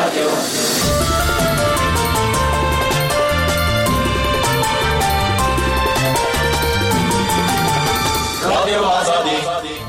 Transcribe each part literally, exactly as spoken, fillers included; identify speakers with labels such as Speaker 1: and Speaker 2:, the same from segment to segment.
Speaker 1: رادیو رادیو آزادی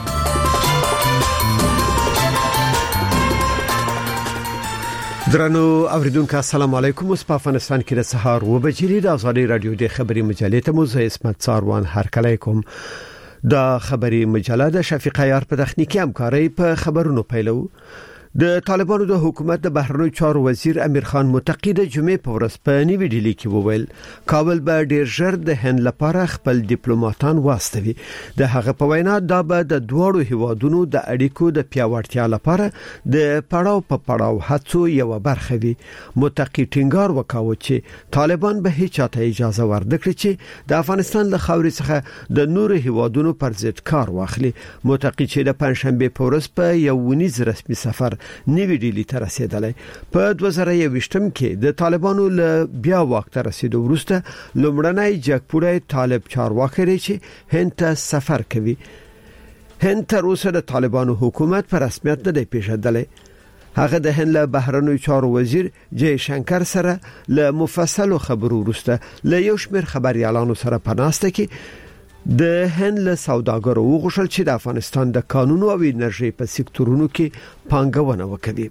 Speaker 2: درنو اوریدونکو السلام علیکم. اوس په افغانستان کې د سهار و بجې د آزادي رادیو د خبري مجلې ته مو زه اسمت څاروان هرکلی کوم. د خبري مجله د شفیق عیار په تخنیکی همکاري په خبرونو پیلو. د طالبانو د حکومت د بهرنیو چارو وزیر امیر خان متقی د جمعې په ورځ په نیوی ډیلی کې وویل کابل به ډیر ژر د هند لپاره خپل ډیپلوماټان واستوي. د هغه په وینا دا به د دوړو هیوادونو د اړیکو د پیاوړتیا لپاره د پړاو په پړاو هڅو یو برخه وي. متقی ټینګار وکاوه چې طالبان به هیڅ چاته اجازه ورنکړي چې د افغانستان له خاورې څخه د نورو هیوادونو پر ضد کار واخلي. متقی چې د پنځشنبه په ورځ په یو ونیز رسمي سفر نیوی ډیلی ته رسیدلی په دوه زره یوویشتم کې د طالبانو له بیا واک ته رسیدو وروسته لومړنی جګپوړی طالب چارواکي چې هند ته سفر کوي. هند تر اوسه د طالبانو حکومت په رسمیت نه دی پیژندلی. هغه د هند له بهرنیو چارو وزیر جی شنکر سره له مفصلو خبرو وروسته له یو شمېر خبريالانو سره پناسته کې د هند له سوداګرو وغوښتل چې د افغانستان د قانون او انرژي په سکتورونو کې پانګونه وکړي.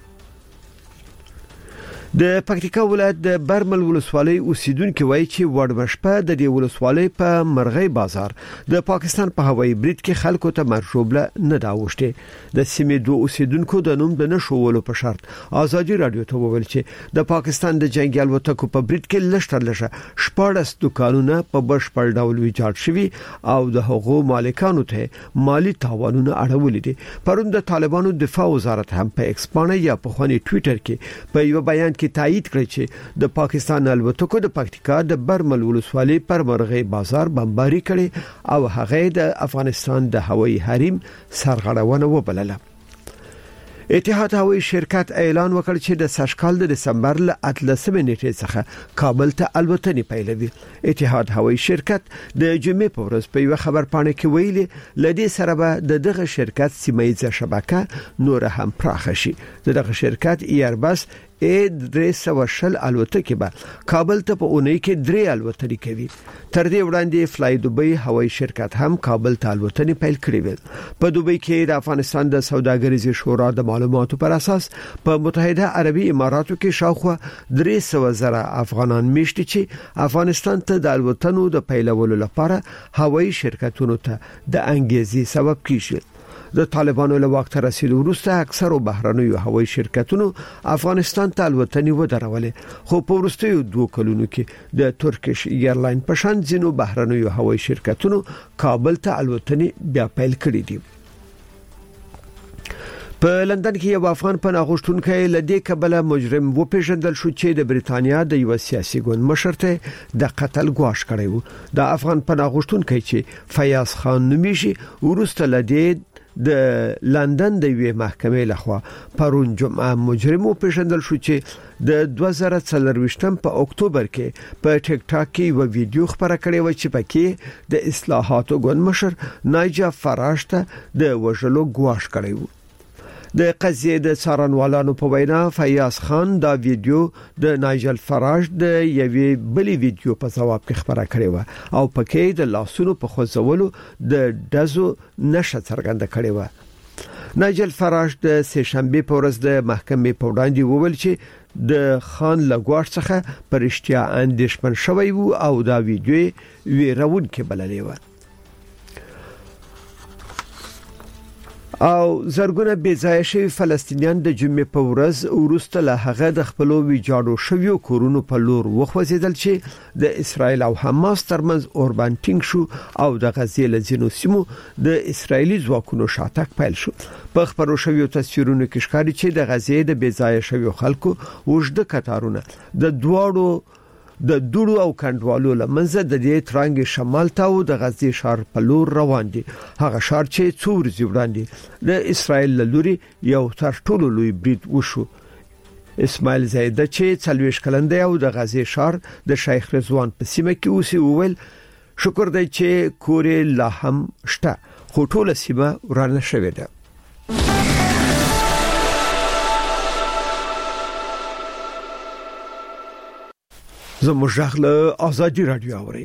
Speaker 2: د پکتیکا ولایت د برمل ولسوالۍ اوسیدونکو وایي چې وړمشپه د دې ولسوالۍ په مرغۍ بازار د پاکستان په هوایي برید کې خلکو ته مرشوبله نه داوښته. د سیمې دوه اوسیدونکو د نوم د نشولو په شرط آزادي رادیو ته وویل چې د پاکستان د جنگي الوتکو په برید کې لشتر لشه شپږ دکانونه په بشپړ ډول ویجاړ شوي او د حقوقو مالکانو ته مالی تاوانونه اړولې دي. پرون د طالبانو دفاع وزارت هم په ایکس باندې یا په خوني ټوئیټر کې په یو بیان کې تایید کړی چې د پاکستان الوتکو د پکتیکا د برمل ولسوالۍ پر مرغۍ بازار بمباري کړي او هغه د افغانستان د هوایي حریم سرغړونه وبلله. اتحاد هوایي شرکت اعلان وکړ چې د سشکال د دسمبر ل اتلسمې نیټې څخه کابل ته الوتنې پیلوي. اتحاد هوایي شرکت د جمعې په ورځ په یو خبر پاڼه کې ویلي لدې سره به د دغه شرکت سیمایي شبکه نور هم پراخه شي. دغه شرکت ایرباس ا درې سوه شل الوتکې به کابل ته په اونۍ کې درې الوتنې کوي. تر دې وړاندې فلای دوبۍ هوایي شرکت هم کابل ته الوتنې پیل کړې وې. په دوبۍ کې د افغانستان د سوداګریزي شورا د معلوماتو پر اساس په متحده عربي اماراتو کې شاوخوا درې سوه زره افغانان میشتي چې افغانستان ته د الوتنو د پیلولو لپاره هوایي شرکتونو ته د انګیزې سبب کیږي. د طالبانو له واک ته رسیدو وروسته اکثرو بهرنیو هوایي شرکتونو افغانستان ته الوتنې ودرولې خو په وروستیو دوه کلونو کې د ترکیش ایرلاین په شان ځینو بهرنیو هوایي شرکتونو کابل ته الوتنې بیا پیل کړې دي. په لندن کې یو افغان پناه غوښتونکی لدې کبله مجرم و پیژندل شو چې د بریتانیا د یو سیاسي ګوند مشر ته د قتل ګواښ کړی و. د افغان پناه غوښتونکی چې فیاض خان نومیږي ورسته لدې د لندن د وی محکمې لخوا پرون جمعه مجرم و پیژندل شو چې د دوه زره څلرویشتم په اکتوبر کې په ټیک ټاک کې یو ویډیو خبره کړې و چې پکې د اصلاحاتو ګوند مشر نایجا فراش ته د وژلو ګواښ کړی و. د قضیه د څارنوالانو په وینا فیاض خان دا ویډیو د نایجل فراج د یوې بلې ویډیو په ځواب کې خبره کړې و او پکې د لاسونو په خوځولو د دزو نشه څرګنده کړې و. نایجل فراج د سه شنبه په ورځ د محکمې په وړاندې وویل چې د خان لګواښ څخه پرشتیا اندیشمن شوی وو او دا ویډیو ویرون کې بللې و. او زرګونه بې ځای شوي فلسطینیان د جمعې په ورځ وروسته له هغه د خپلو ویجاړو شویو کورونو په لور وخوځېدل چې د اسرایل او حماس ترمنځ اوربان ټینګ شو او د غزې له ځینو سیمو د اسرایلی ځواکونو شاتګ پیل شو. په خبرو شویو تصویرونو کې ښکاري چې د غزې د بې ځای شویو خلکو اوږده کتارونه د دواړو د دوړو او کندوالو لمنځه د دې ترانګ شمال ته او د غزې ښار په لور روان دي. هغه ښار چې څو ورځې وړاندې د اسرایل له لوري یو تر ټولو لوی برید وشو. اسماعیل زیده چې څلوېښت کلن دی او د غزې ښار د شیخ رضوان په سیمه کې اوسي وویل شکر دی چې کورې لا هم شته خو ټوله سیمه ورانه شوې ده. د افغانستان د سوداګریزو شورا د معلوماتو پر اساس په متحده عربي اماراتو کې شاوخوا درې سوه زره افغانان میشتي چې افغانستان ته د الوتنو د پیلولو لپاره هوایي شرکتونو ته د انګیزې سبب کیږي. د حکومت زموږ له ازادي رادیو اوري.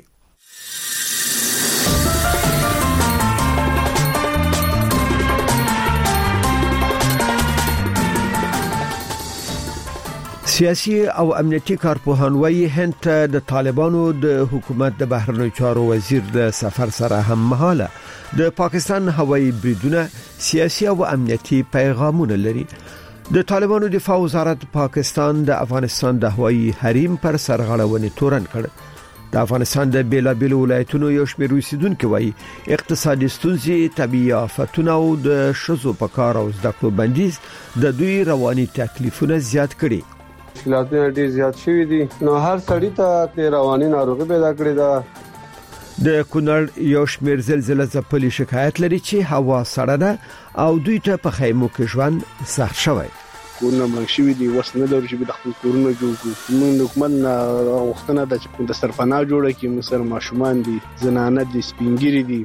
Speaker 2: سیاسي او امنیتي کارپوهان وايي هند ته د طالبانو د حکومت د بهرنیو چارو وزیر د سفر سره هم مهاله د پاکستان هوایي بریدونه سیاسي او امنیتي پیغامونه لري. د طالبانو دفاع وزارت پاکستان د افغانستان د هوایي حریم پر سرغړونې تورن کړ. د افغانستان د بیلابیلو ولایتونو یو شمېر اوسیدونکو وايي اقتصادي ستونزې، طبيعي آفتونه او د شذو په کار او زده کړو بندیز د دوی رواني تکلیفونه زیات کړي.
Speaker 1: مشکلاتونه ډیر زیات شوي دي، نو هر سړی ته د رواني ناروغي پیدا کړې ده.
Speaker 2: د کونړ یو شمېر زلزلې ځپلي شکایت لري چې هوا سړه ده او دوی ته په خیمو کې ژوند سخت شوی.
Speaker 3: کورونه مړ شوي دي، وس نه لري چې د خپل کورونه جوړ کړو. موږ حکومت نه غوښتنه ده چې د سرپناه جوړه کړي. موږ سره ماشومان دي، زنانه دي، سپینګری دي.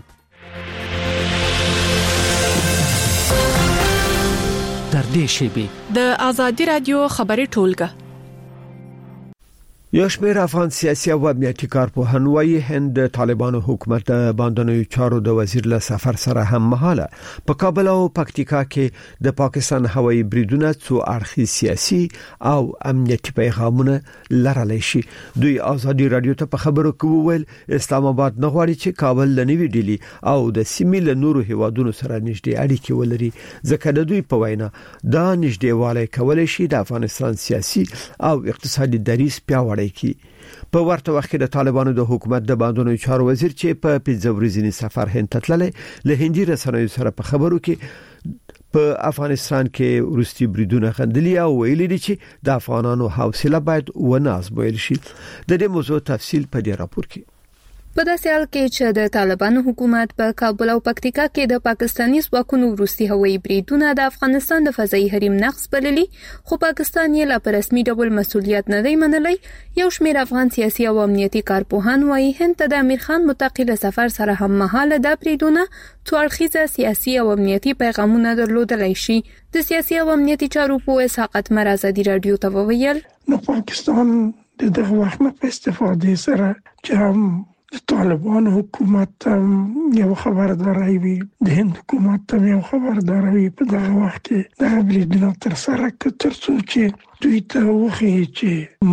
Speaker 4: تر دې شیبې
Speaker 5: د ازادي رادیو خبري ټولګه.
Speaker 2: یو شمېر افغان سیاسي او امنیتي کارپوهان وايي هند د طالبانو حکومت د باندنیو چارو د وزیر له سفر سره هم مهاله په کابل او پکتیکا کې د پاکستان هوایي بریدونه څو اړخي سیاسي او امنیتي پیغامونه لرلی شي. دوی ازادي رادیو ته په خبرو کې وویل اسلام آباد نه غواړي چې کابل لنوي ډیلی او د سیمې له نورو هیوادونو سره نږدې اړیکې ولري، ځکه د دوی په وینا دا نږدېوالی کولای شي د افغانستان سیاسي او اقتصادي دریځ پیاوړی کی. په ورته وخت کې د طالبانو د حکومت د باندنیو چارو وزیر چې په پنځه ورځنی سفر هند ته تللی له هندي رسنیو سره په خبرو کې په افغانستان کې روسي بریدونه غندلي او ویلي دي چې د افغانانو حوصله باید ونه ازمویل شي. د دې موضوع تفصیل په دې راپور کې.
Speaker 6: په داسې حال کې چې د طالبانو حکومت په کابل او پکتیکا کې د پاکستاني ځواکونو روسي هوایي بریدونه د افغانستان د فضایي حریم نقض بللي، خو پاکستان یې لا په رسمي ډول مسؤلیت نه دی منلی. یو شمېر افغان سیاسي او امنیتي کارپوهان وايي هند ته د امیر خان متقي له سفر سره هم مهاله د بریدونه څو اړخیزه سیاسي او امنیتي پیغامونه درلودلی شي. د سیاسي او امنیتي چارو په اسحاق مر ازادي رادیو ته وویل
Speaker 7: نو پاکستان د دغه وخت نه په استفاده سره چې هم د طالبانو حکومت یو خبرداري وي، د هند حکومت یو خبرداري په دغه وخت کې د بریدونو تر سره کتر څو چې دوی ته وخی چې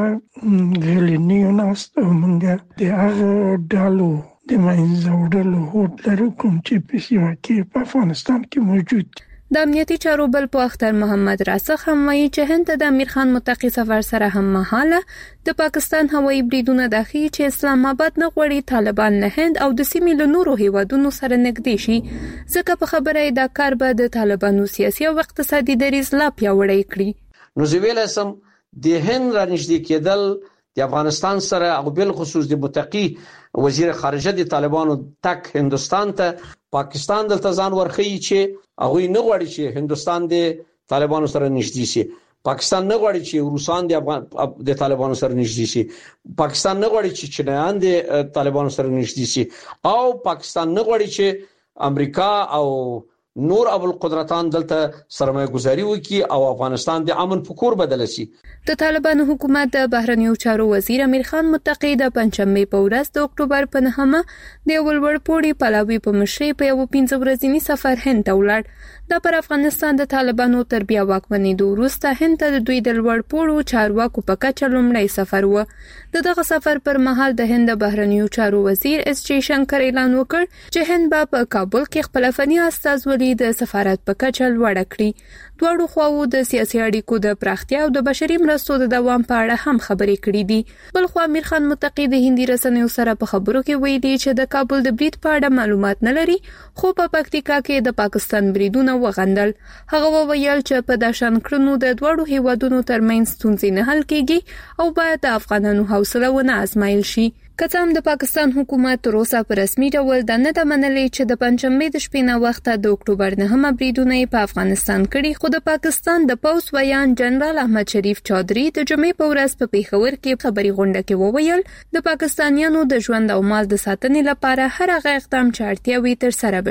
Speaker 7: مونږه غلینیو ناست او مونږه د هغه ډالو د منځه وړلو هوډ لرو کوم چې په سیمه کې په افغانستان کې موجود.
Speaker 6: د امنیتي چارو بل په اختر محمد راسخ هم وایي چې هند د امیر خان متقي سفر سره هم مهاله د پاکستان هوایي بریدونه داخلي چې اسلام آباد نه غواړي طالبان له هند او د سیمې له نورو هیوادونو سره نږدې شي، ځکه په خبره دا کار به د طالبانو سیاسي او اقتصادي دریځ لا پیاوړی کړي.
Speaker 8: نو زه ویل سم د هند را نږدې کېدل د افغانستان سره او بل خصوص د متقي وزیر خارجه د طالبانو تک هندستان ته پاکستان دلته ځان ورخی چې هغه نه غواړي چې هندستان د طالبانو سره نږدې شي. پاکستان نه غواړي چې روسان د افغان د طالبانو سره نږدې شي. پاکستان نه غواړي چې چینایان د طالبانو سره نږدې شي او پاکستان نه غواړي چې امریکا او نور ابو القدرتان دلته سرمایه گذاري وکي او افغانستان د امن په کور بدل شي.
Speaker 6: د طالبانو حکومت د بهرنیو چارو وزیر امیر خان متقي د پنځمې په ورځ د اکتوبر په نهمه د ولورپوړي پلاوی په مشرۍ په یو پنځه ورځنی سفر هند ته ولاړ. د پر افغانستان د طالبانو تر بیا واکمنېدو وروسته هند ته د دوی د لوړپوړو چارواکو په کچه لومړی سفر و. دغه سفر پر مهال د هند بهرنیو چارو وزیر اس جی شنکر اعلان وکړ چې هند به په کابل کې خپل فني استازولي د سفارت په کچه لوړ کړي. دواړو خواو د سیاسي اړیکو د پراختیا او د بشري مرستو د دوام په اړه هم خبرې کړې دي. بل خو امیر خان متقي د هندي رسنیو سره په خبرو کې ویلي چې د کابل د برید په اړه معلومات نه لري، خو په پکتیکا کې د پاکستان بریدونه وغندل. هغه وویل چې په داشان کړنو د دواړو هیوادونو ترمنځ ستونزې نه حل کیږي او باید د افغانانو حوصله ونه ازمایل شي. که څه هم د پاکستان حکومت تر اوسه په رسمي ډول دا نه ده منلې چې د پنځمې د شپې نه وخته د اکتوبر نهمه بریدونه په افغانستان کړي، خو د پاکستان د پوځ ویان جنرال احمد شریف چودھری د جمعې په ورځ په پیښور کې خبري غونډه کې وویل د پاکستانیانو د ژوند او مال د ساتنې لپاره هر هغه اقدام چې اړتیا وي تر سره بشي.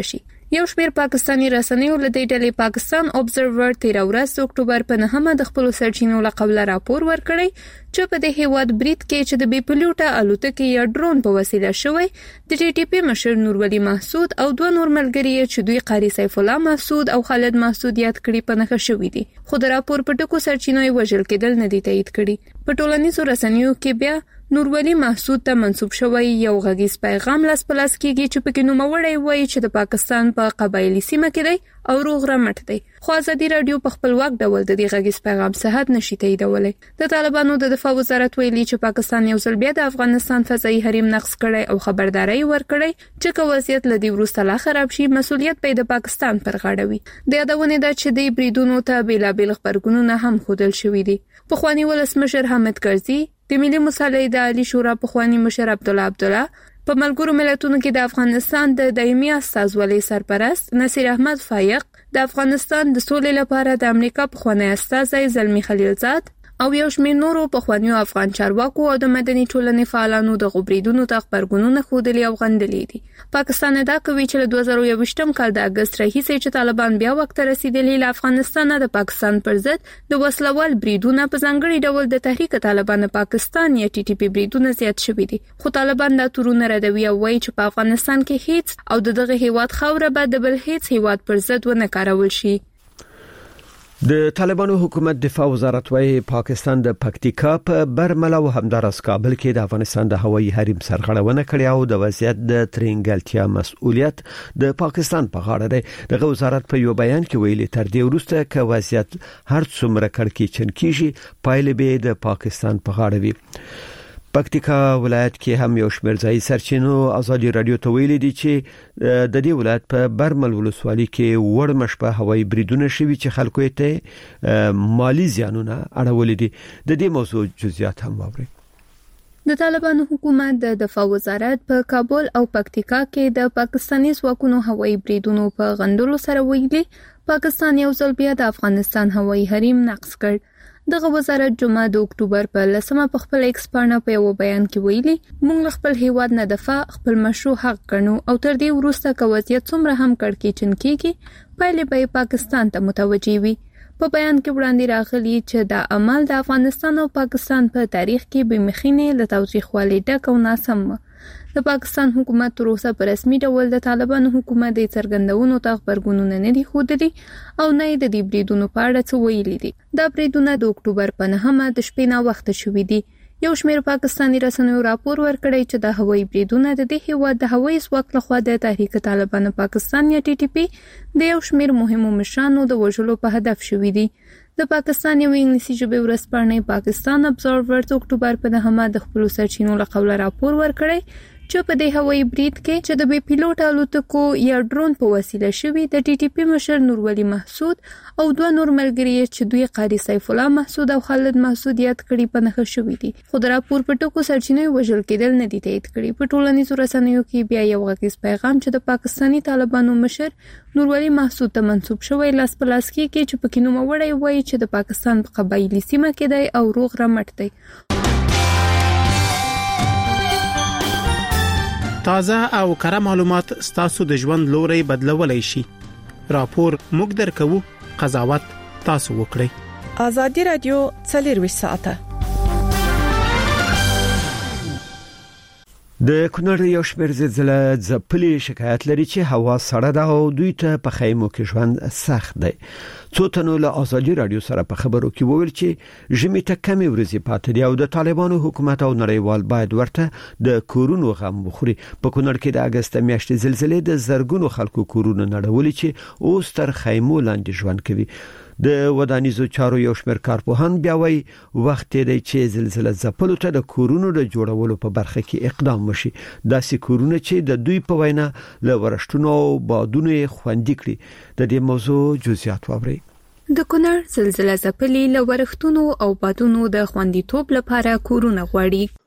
Speaker 6: یو شمېر پاکستانی رسنیو له دې ډلې پاکستان اوبزرور تیر ورځ د اکتوبر په نهمه د خپل سرچینو له قبل راپور ورکړی چې په دې هیواد برید کې چې د بي پلوټه الوتکې یا ډرون په وسیله شوی د ټي ټي پی مشر نورولي محسود او دوه نور ملګري چې دوی قاری سیف الله محسود او خالد محسود یاد کړي په نخښه شوی دي خو د راپور په ټکو سرچینو وژل کېدل نه دي تایید کړي په ټولنیزو رسنیو کې بیا نورولي محسود ته منسوب شوی یو غږیز پیغام لاس پلاس کېږي چې پکې نوموړی وایي چې د پاکستان په قبایلی سیمه کې دی او روغ رمټ دی خو ازادي رادیو په خپلواک ډول د دې غږیز پیغام صحت نشي تاییدولی د طالبانو د دفاع وزارت ویلي چې پاکستان یو ځل بیا د افغانستان فضایي حریم نقض کړی او خبرداري ورکړی چې که وضعیت لدی وروسته لا خراب شي مسؤلیت به د پاکستان پر غاړه وي د یادونه ده چې د بریدونو ته بیلابل خبرګونونه هم خودل شوې دي پخوانی ولسمشر حامد کرزي د ملي مصالحې د عالی شورا پخوانی مشر عبد الله عبد الله په ملګرو ملتونو کې د افغانستان د دایمي استازولۍ سرپرست نصیر احمد فایق د افغانستان د سولې لپاره د امریکا پخوانی استازی زلمی خلیلزاد او یو شمېر نورو پخوانیو افغان چارواکو او د مدني ټولنې فعالانو د غبرګونونو ته خبرګونونه خودلي او غندلې دي پاکستان دا کوي چې له دوه زره یوویشتم کال د اگست راهیسې چې طالبان بیا وخت رسیدلی له افغانستان د پاکستان پر ضد د وسلوال بریدونه په ځانګړي ډول د تحریک طالبان پاکستان یا ټي ټي پی بریدونه زیات شوي دي خو طالبان دا تورونه ردوي او وایي چې په افغانستان کې هیڅ او دغه هیواد خوره به د بل هیڅ هیواد پر ضد ونه کارول شي
Speaker 2: د طالبانو حکومت دفاع وزارت وايي پاکستان د پکتیکا په برملا او همدارس کابل کې د افغانستان د هوایي حریم سرغړونه کړې او د وضعیت د ترنګلتیا مسؤلیت د پاکستان په غاړه دی دغه وزارت په یو بیان کې ویلي تر دې وروسته ک وضعیت هر څومره کړکېچن کیږي پایلې به د پاکستان په غاړه وي پکتیکا ولایت کې هم یو شمېر ځای سرچینو ازادي رادیو ته ویلي دي چې د دې ولایت په برمل ولسوالۍ کې وړ مشپه هوایي بریدونه شوي چې خلکو ته مالی زیانونه اړولې دي د دې موضوع جزئیات هم واوري
Speaker 6: د طالبانو حکومت د دفاع وزارت په کابل او پکتیکا کې د پاکستاني ځواکونو هوایي بریدونو په غندلو سره ویلي پاکستان یو ځل بیا د افغانستان هوایي حریم نقض کړ دغه وزارت جمعه د اکتوبر په لسمه په خپل ایکس پاڼه په یو بیان کې ویلي موږ خپل هیواد نه دفاع خپل مشروع حق ګڼو او تر دې وروسته که وضعیت څومره هم کړکېچن کیږي پایلې به پاکستان ته متوجي وي په بیان کې وړاندې راغلي چې دا عمل د افغانستان او پاکستان په تاریخ کې به مخینه له تاریخوالي ډک او ناسم د پاکستان حکومت تر اوسه په رسمي ډول د طالبانو حکومت د څرګندونو ته خبرګونونه نه دي ښودلي او نه د دې بریدونو په اړه څه ویلي دي دا بریدونه د اکتوبر په نهمه د شپې نه وخت شوي دي یو شمېر پاکستانی رسنیو راپور ورکړی چې د هوایي بریدونه د دې هیواد د هوایي ځواک لخوا د تحریک طالبان پاکستان یا ټي ټي پی د یو شمېر مهمو مشرانو د وژلو په هدف شوي دي د پاکستان یو انګلیسي ژبې ورځپاڼې پاکستان ابزرور د اکتوبر په نهمه د خپل سرچینو له قبل راپور ورکړی چې په دې هوایي برید کې چې د بي پلوټ الوتکو یا ډرون په وسیله شوی د ټي ټي پی مشر نورولي محسود او دوه نور ملګري چې دوی قاری سیف الله محسود او خالد محسود یاد کړي په نخښه شوی دي خو د راپور په ټکو سرچینو وژل کېدل نه دي تایید کړي په ټولنیزو رسنیو کې بیا یو غږیز پیغام چې د پاکستانی طالبانو مشر نورولي محسود ته منسوب شوی لاس په لاس کې چې پکې نوموړی وایي چې د پاکستان په قبایلی سیمه کې دی او روغ رمټ دی
Speaker 9: تازه او کره معلومات ستاسو د ژوند لوري بدلولای شي راپور موږ درکو قضاوت تاسو وکړئ
Speaker 5: ازادي رادیو څلوروي ساعته
Speaker 2: د کونړ یو شمېر زلزلې ځپلي شکایت لري چې هوا سړه ده او دوی ته په خیمو کې ژوند سخت دی څو تنو له ازادي رادیو سره په خبرو کې وویل چې ژمي ته کمی ورځې پاتې دي او د طالبانو حکومت او نړیوال باید ورته د کورونو غم بخوري په کونړ کې د اگست میاشتې زلزلې د زرګونو خلکو کورونه نړولي چې اوس تر خیمو لاندې ژوند کوي د ودانیزو چارو یو شمېر کارپوهان بیا وایي وخت دی چې زلزلې ځپلو ته د کورونو د جوړولو په برخه کې اقدام وشي داسې کورونه چې د دوی په وینا له ورشتونو او بادونو خوندي کړي د دې موضوع جزئیات واورئ
Speaker 6: د کونړ زلزلې ځپلي له ورښتونو او بادونو د خوندیتوب لپاره کورونه غواړي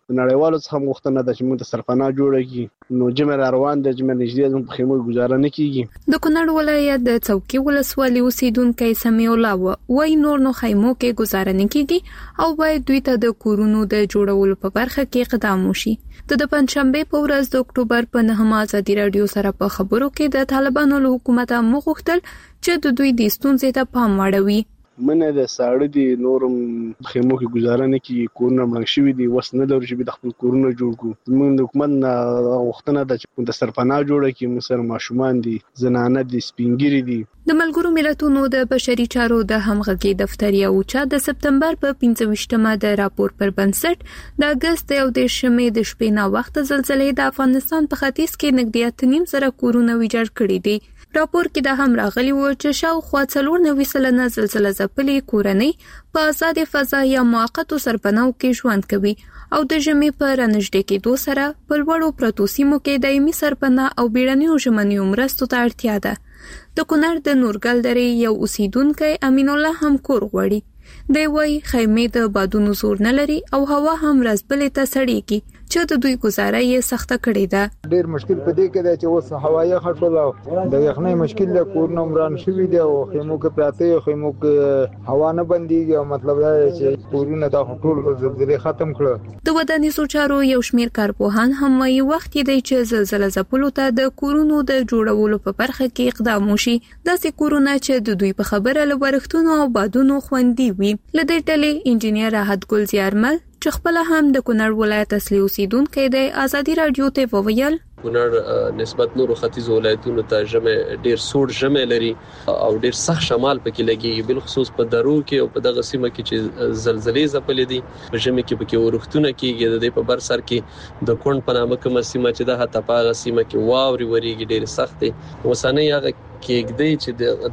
Speaker 3: نړیوالو څخه غوښتنه ده چې موږ ته سرپناه جوړه کړي. نو جمع روان د جمع نږدې زموږ په خیمو گزاره نه کیږي.
Speaker 6: د کونړ ولایت د څوکۍ ولسوالۍ اوسیدونکو سمیع الله وای نور نو خیمو کې گزاره نه کیږي او باید دوی ته د کورونو د جوړولو په برخه کې اقدام وشي. د پنځشنبه په ورځ د اکتوبر په نهمه ازادي رادیو سره په خبرو کې د طالبانو له حکومت مغوښتل چې د دوی د ستونزې ته پام واړوي.
Speaker 3: منه د ساړه دي نورم خیمو کې گزاره نه کی کورونه مړ شوی دي وس نه لري چې د خپل کورونه جوړ کو. موږ د حکومت غوښتنه ده چې د سرپناه جوړه کی مسر ماشومان دي زنانه دي سپینګری دي.
Speaker 6: د ملګرو ملتونو د بشري چارو د همغږي دفتر یو چا د سپتمبر په پنځه ویشتمه د راپور پر بنسټ د اگست یو د شمې د شپې نا وخت زلزلې د افغانستان په ختیځ کې نږدې اته نیم زره کورونه ویجاړ کړي دي. راپور کې دا هم راغلی و چې شاوخوا څلور نوي سلنه زلزلہ ځپلې کورنۍ په آزاد فضا یا موقتو سرپناو کې ژوند کوي او د ژمي په رانږدې کېدو سره په لوړو پرتو سیمو کې دایمي سرپناه او بیړنیو ژمنیو مرستو ته اړتیا ده. د کونړ د نورګل درې یو اوسیدونکی امین الله هم کور غواړي. دی وای خیمې د بادونو زور نه لري او هوا هم رازبلې ته سړیږي چې د دوی گزاره یې سخته کړې ده.
Speaker 10: ډیر مشکل پدې کې ده چې اوس هوایي خټول د یخنۍ مشکل له کورونو مران شوی دی او خیمو کې پراته خیمو کې هوا نه بنديږي او مطلب دا چې کورونه د ټول زلزلې ختم کړه.
Speaker 6: د ودانیزو چارو یو شمیر کارپوهان هم وايي وخت دی چې زلزلہ ځپلو ته د کورونو د جوړولو په برخه کې اقدام وشي. داسې کورونه چې د دوی په خبره له ورښتونو او بادونو خوندي وي. لدې ټلې انجنیر راحت ګل زیارمل چې خپل هم د کونړ ولایت اصلي اوسیدونکو د ازادي رادیو ته وویل
Speaker 11: کونړ نسبت نورو ختیځ ولایتونو ته ژمه ډیر سوړ ژمه لري او ډیر سخت شمال پکې لګي بل خصوص په درو کې او په دغه سیمه کې چې زلزلې ځپلې دي په ژمه کې پکې ورښتونه کېږي د دې په بر سر کې د کون په نامه کومه سیمه چې د هټه پاغه سیمه کې واوري وريږي ډیر سخت دي. وسانه هغه کېږدي چې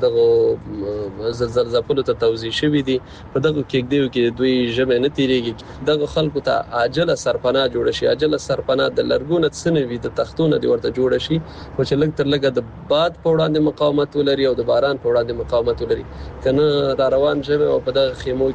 Speaker 11: دغه زلزلې ځپلو ته توزیع شوی دي په دغه کېږدیو کې دوی ژمه نه تیریږي. دغه خلکو ته عاجله سرپناه جوړ شي. عاجله سرپناه د لرګونه څنوي د تختونه دی ورته جوړ شي خو چې لږ تر لږه د باد په وړاندې مقاومت ولري او د باران په وړاندې مقاومت ولري. کنه را روان ژمه او په دغه خیمو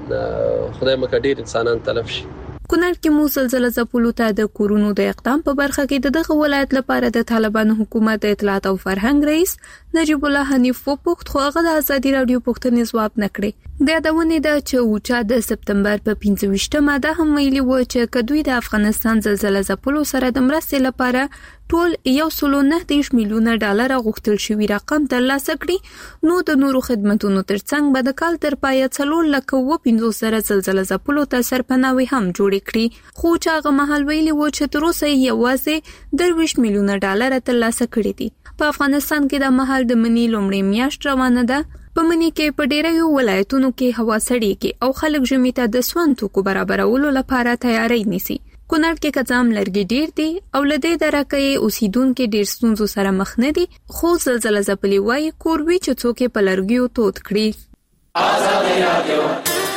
Speaker 11: کې خدای مکه ډیر انسانان تلف شي.
Speaker 6: کونړ کې مو زلزلہ ځپلو ته د کورونو د اقدام په برخه کې د دغه ولایت لپاره د طالبانو حکومت د اطلاعات او فرهنګ رئیس نجیب الله حنیف وپوښت خو هغه د ازادي رادیو پوښتنې ځواب نکړي. د یادونه ده چې اوچا د سپتمبر په پنځه ویشتمه ده هم ویلي و چې کدوې د افغانستان زلزلہ ځپلو سره د مرستې لپاره ټول یو سل نه دیش میلیونه ډالر غوښتل شوی رقم ترلاسه کړي نو د نورو خدماتونو ترڅنګ به د کال تر پایه څلور لک و پنځوس زره زلزلہ ځپلو ته سرپناوي هم جوړ کړي خو چې هغه مهال ویلي و چې تر اوسه یوازې درویش میلیونه ډالر ترلاسه کړي دي. په افغانستان کې د مهال د منی لومړی میاشت روانه ده. په منی کې په ډیرو ولایتونو کې هوا سړیږي او خلک ژمي ته د سون توکو برابرولو لپاره تیاری نیسي. کونړ کې کڅام لرګي ډیر دي او لدې درکې اوسیدونکو ډیر ستونزو سره مخ نه دي خو زلزلہ ځپلې وای کوربي چې څوک په لرګیو توت کړي. آزادي رادیو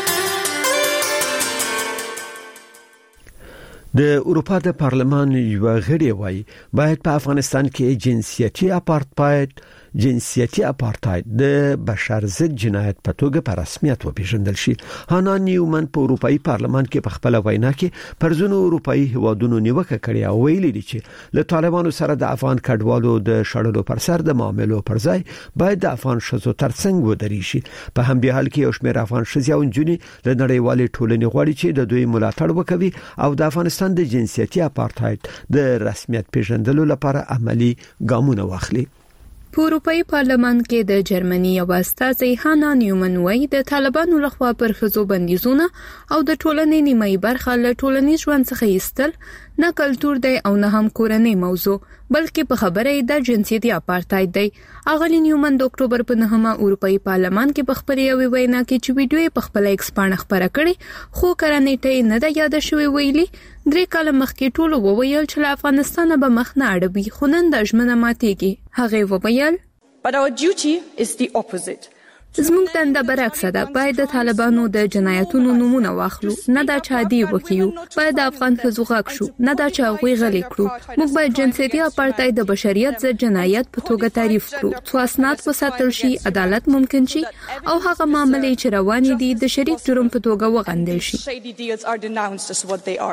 Speaker 2: د اروپا د پارلمان یو غړي وای باید په افغانستان کې جنسیتي اپارټایډ جنسیتي اپارټایډ د بشر ضد جنایت په توګه په رسمیت وپیژندل شي. هانا نیومن په اروپאי پارلمان کې په خپل وینا کې پر ځینو اروپאי هوادونو نیوکه کړې او ویلي دي چې له طالبانو سره د افغان کډوالو د شړلو پر سر د معاملو پر ځای باید د افغان شذو ترڅنګ ودرې شي. په همدې حال کې یو شمېر افغان شذي او جنونی له نړیوالې ټولنې غواړي چې د دوی ملاتړ وکوي او د افغانستان د جنسیتي اپارټایډ د رسمیت پیژندلو لپاره عملی ګامونه واخلي.
Speaker 6: په اروپאי پارلمان کې د جرمني یو استازي هانا نیومن وای د طالبانو لخوا پر ښځو بندیزونه او د ټولنې نیمایي برخه له ټولنیز ژوند څخه ایستل نه کلتور دی او نه هم کورنۍ موضوع بلکې په خبره د جنسیتي اپارټایډ دی. اغلی نیومن د اکتوبر په نهمه اروپאי پارلمان کې په خبري یوې وینا کې چې ویډیو په خپل ایکس باندې خبره کړې خو کرانېټه نه د یاد شوی ویلي درې کاله مخکې ټولو وویل چې له افغانستان به مخ نه اړوي خو نن د ژمنه ماتېږي. هغه وویل
Speaker 5: But our duty is the opposite.
Speaker 6: زموږ دنده برعکس ده. باید د طالبانو د جنایتونو نمونه واخلو نه دا چې عادي وکیو. باید د افغان ښځو غږ شو نه دا چې هغوی غلي کړو. موږ باید جنسیتي اپارټایډ د بشریت ضد جنایت په توګه تعریف کړو څو اسناد وساتل شي عدالت ممکن شي او هغه معاملې چې روانې دي د شریک جرم په توګه وغندل شي.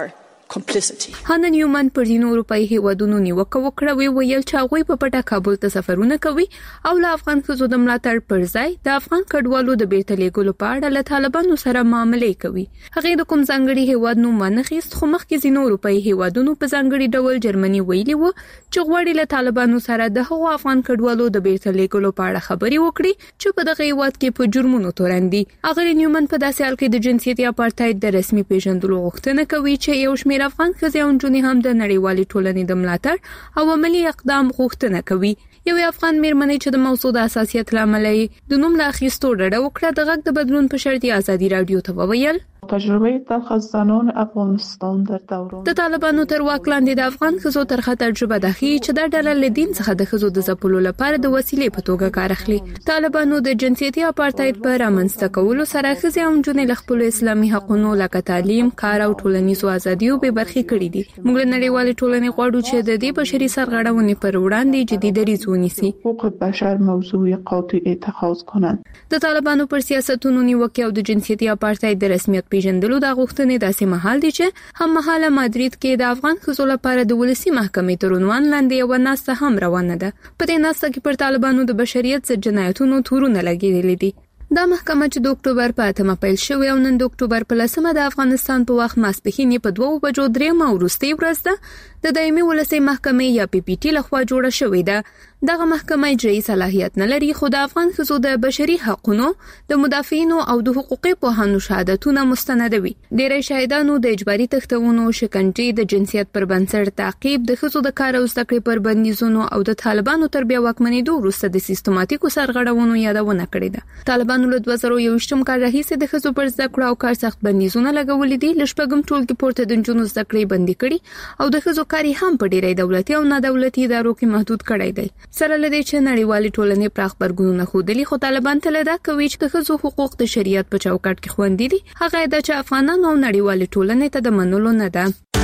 Speaker 5: complicity.
Speaker 6: هانن نیومن پر ځینو اروپאי هیوادونو نیوکه وکړه وی ویل چې هغه په پټه کابل ته سفرونه کوي او له افغان ښځو د ملاتړ پر ځای د افغان کډوالو د بیرته لیږلو په اړه له طالبانو سره معاملې کوي. هغه د کوم ځانګړي هیواد نوم ونغیست خو مخکې ځینو اروپאי هیوادونو په ځانګړي ډول جرمني ویلي وو چې غواړي له طالبانو سره د هغو افغان کډوالو د بیرته لیږلو په اړه خبري وکړي چې په دغه هیواد کې په جرمونو تورن دي. هغه نیومن په داسې حال کې د جنسیتي اپارټاید د رسمي پیژندلو غوښتنه کوي چې یو شمېر افغان ښځې او نجونې هم د نړیوالې ټولنې د ملاتړ او عملي اقدام غوښتنه کوي. یو افغان میرمنې چې د موضوع د حساسیت لامل یې د نوم لا اخیستو ډډه وکړه د غږ د بدلون په شرط ازادي رادیو ته وویل
Speaker 12: تجربه تلخ زنان افغانستان در دوران
Speaker 6: د طالبانو تر واک لاندې د افغان ښځو ترخه تجربه ده چې د ډله له دین څخه د ښځو د ځپلو لپاره د وسیلې په توګه کار اخلي. طالبانو د جنسیتي اپارټاید په رامنځته کولو سره ښځې او نجونې له خپل اسلامي حقوقو لکه تعلیم، کار او ټولنیزو ازادیو به برخې کړې دي. موږ له نړیوالې ټولنې غواړو چې د دې بشري سرغړونې پر وړاندې جدي دریځ ونیسي.
Speaker 12: حقوق بشر موضوع قاطع اتخاذ کنند.
Speaker 6: د طالبانو پر سیاستونو نیوکه او د جنسیتي اپارټاید د رسمیت پیژندلو د غوښتنې داسې مهال دي چې هم مهاله مادرید کې د افغان ښځو لپاره د ولسی محکمې تر عنوان لاندې یو ناسته هم روانه ده. په دې ناسته کې پر طالبانو د بشریت ضد جنایتونو تورونه لګېدلي دي. دا محکمه چې د اکتوبر په اتمه پیل شوې او نن د اکتوبر په لسمه د افغانستان په وخت ماسپښین په دوه بجو درېمه وروستۍ ورځ ده د دایمي ولسی محکمې یا پی پی ټی لخوا جوړه شوې ده. دغه محکمه اجرایي صلاحیت نه لري خو د افغان ښځو د بشري حقوقو د مدافعینو او د حقوقي پوهانو شهادتونه مستندوي. ډېری شاهدانو د اجباري تښتونو، شکنجې، د جنسیت پر بنسټ تعقیب، د ښځو د کار او زده کړې پر بندیزونو او د طالبانو تر بیا واکمنېدو وروسته د سیستماتیکو سرغړونو یادونه کړې ده. طالبانو له دوه زره یوویشتم کال راهیسې د ښځو پر زده کړو او کار سخت بندیزونه لګولي دي. له شپږم ټولګي پورته د نجونو زده کړې بندي کړي او د ښځو کار هم په ډېری دولتي او نادولتي ادارو کې محدود کړی دی. سره لدې چې نړیوالې ټولنې پراخ برګونونه ښودلي خو طالبان تل دا کوي چې د ښځو حقوق د شریعت په چوکاټ کې خوندي دي. هغه دا چې افغانانو او نړیوالې ټولنې ته د منلو نه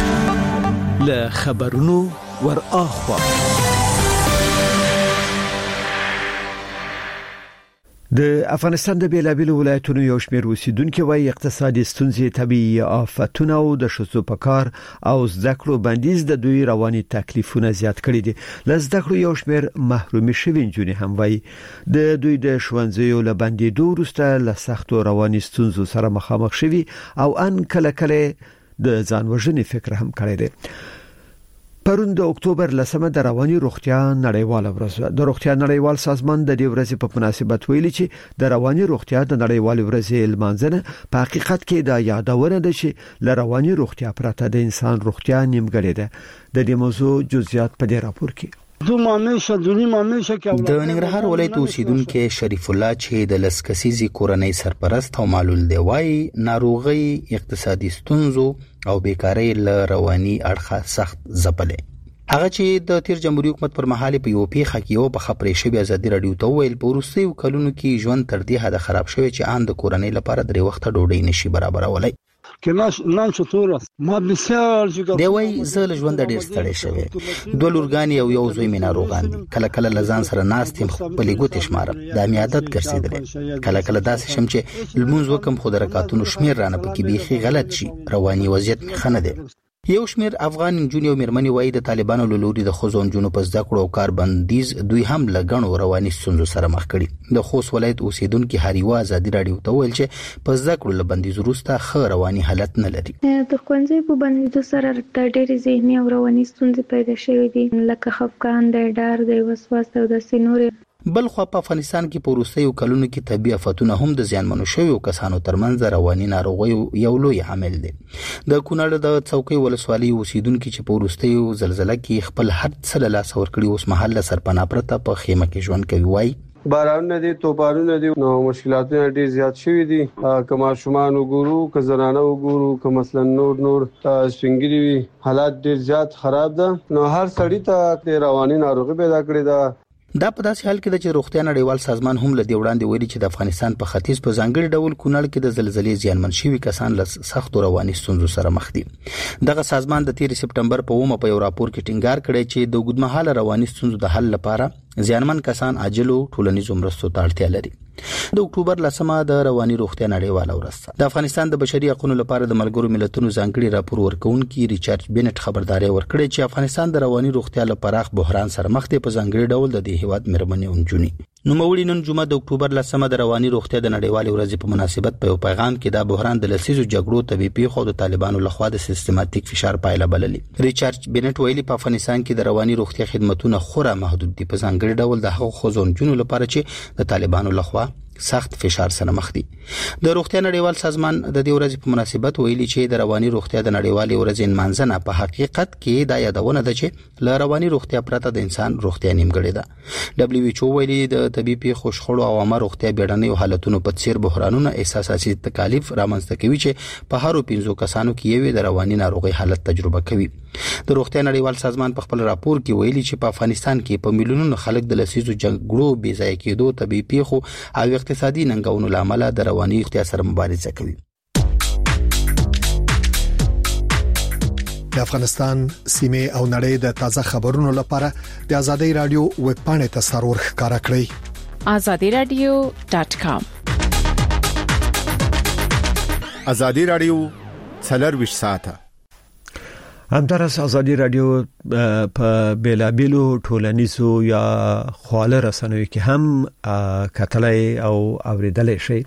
Speaker 6: ده.
Speaker 2: له خبرونو ور اخوا د افغانستان د بیلابیلو ولایتونو یو شمېر اوسیدونکو وايي اقتصادي ستونزې، طبيعي آفتونه او د شذو په کار او زده کړو بندیز د دوی رواني تکلیفونه زیات کړي دي. ل زده کړو یو شمېر محرومي شوي نجونې هم وايي د دوی د ښوونځیو له بندیدو وروسته له سختو رواني ستونزو سره مخامخ شوي او ان کله کله د ځان وژنې فکر هم کړی دی. پرون د اکتوبر لسمه د رواني روغتیا نړیواله ورځ د روغتیا نړیوال سازمان د دې ورځې په مناسبت ویلي چې د رواني روغتیا د نړیوال ورځې لمانځنه په حقیقت کې د یادونه ده چې ل رواني روغتیا پرته د انسان روغتیا نیمګړې ده. د دې موضوع جزئیات په دې راپور کې
Speaker 13: د ننګرهار ولایت اوسیدونکو شریف الله چې د لسکسیزي کورنۍ سرپرست او معلول دی وايي ناروغي، اقتصادي ستونزو او بیکاری له رواني اړخه سخت ځپلې. هغه چې د تیر جمهوریت حکومت پر مهال په یو پیخه کې یو په خبرې شوی ازادي رادیو ته ویل په وروستیو کلونو کې ژوند تر دې حد خراب شوی چې ان د کورنۍ لپاره درې وخت ډوډۍ نشي برابرولای. دی وای زه له ژوند ډیر ستړی شوی. دوه لورګانی او یو زوی مې ناروغان دي. کله کله لزان سره ناست يم خپل ګوتې شمارم. دا مې عادت ګرځیدل. کله کله داسې شم چې لمونځ وکم خو د رکعاتونو شمیر رانه پکې بيخي غلط شي. رواني وضعیت مې خنه دی. یو شمیر افغان نجونې او میرمنې وایي د طالبانو له لوري د ښځو نجونو په زده کړو او کار بندیز دوی هم له ګڼو رواني ستونزو سره مخ کړي. د خوست ولایت اوسیدونکو هریوا ازادي رادیو ته ویل چې په زده کړو له بندیز وروسته ښه رواني حالت نه لري.
Speaker 14: د ښوونځي په بندیدو سره د ډېرې ذهني او رواني ستونزې پیدا شوې دي لکه خفګان، د ډار، د وسواس او داسې نورې.
Speaker 13: بل خو په افغانستان کې په وروستیو کلونو کې طبي آفتونه هم د زیانمنو شویو کسانو ترمنځ رواني ناروغیو یو لوی عامل دی. د کونړ د څوکۍ ولسوالۍ اوسیدونکو چې په وروستیو زلزلہ کې خپل هر څه له لاس ورکړي اوس مهال سرپناه پرته په خیمه کې ژوند کوي. وایي
Speaker 1: بارانونه دي، توپانونه دي، نو مشکلاتونه ډیر زیات شوي دي. کما شومان وګورو، که زنانه وګورو، که مثلا نور نور سپینګری وي، حالات ډیر زیات خراب ده. نو هر سړی ته رواني ناروغي پیدا کړې ده.
Speaker 13: دا په داسې حال کې چې روغتیا نړیوال سازمان هم له دې وړاندې ویلي چې د افغانستان په ختیځ په ځانګړي ډول کونړ کې د زلزلې زیانمن شوي کسان له سختو رواني ستونزو سره مخ دي. دغه سازمان د تیر سپټمبر په اومه په یو راپور کې ټینګار کړی چې د اوږدمهاله رواني ستونزو د حل لپاره زیانمن کسان عاجلو ټولنیزو مرستو ته اړتیا لري. د اکتوبر لسمه د رواني روغتیا نړیواله ورځ د افغانستان د بشري حقوقو لپاره د ملګرو ملتونو ځانګړي راپور ورکونکي ریچارډ بینټ خبرداري ورکړې چې افغانستان د رواني روغتیا لپاره بحران سره مخ دی په ځانګړي ډول د دې هیواد مرمنې اونجونی. نو مولي نن جمعه د اکتوبر لسمه د رواني روغتیا د نړیوالې ورځې په مناسبت په پیغام کې دا بحران د لسیزو جګړو طبي پیښو د طالبانو لخوا د سیستماتیک فشار پایله بللي. ریچارډ بینټ ویلي په افغانستان کې د رواني روغتیا خدماتونه خورا محدود دي په ځانګړي ډول د هغو خزونجونو لپاره چې د طالبانو لخوا سخت فشار سره مخ دي. د روغتیا نړیوال سازمان د دې ورځې په مناسبت ویلي چې د رواني روغتیا د نړیوالې ورځې نمانځنه په حقیقت کې دا یادونه ده چې ل رواني روغتیا پرته د انسان روغتیا نیمګړې ده. دبليو ایچ او ویلي د طبي پیښو شخړو او عامه روغتیا بیړنیو حالتونو په څیر بحرانونه احساساتي تکالیف رامنځته کوي چې په هرو پنځو کسانو کې یو د رواني ناروغي حالت تجربه کوي. د روغتیا نړیوال سازمان په خپل راپور کې ویلي چې په افغانستان کې په میلیونونو خلک د لسیزو جګړو بې ځای کېدو طبي پیښو او اقتصادي ننګونو لامل د رواني روغتیا سره مبارزه کوي.
Speaker 15: د افغانستان سیمه او نړۍ د تازه خبرونو لپاره د ازادي رادیو ویب پاڼې ته سرور ښکارا کړئ
Speaker 16: azadi radio dot com.
Speaker 17: ازادي رادیو څلور ساعته
Speaker 2: همدارس ازادي رادیو په بیلابیلو ټولنیزو یا خواله رسنیو کې هم کتلای او اوریدلای شي.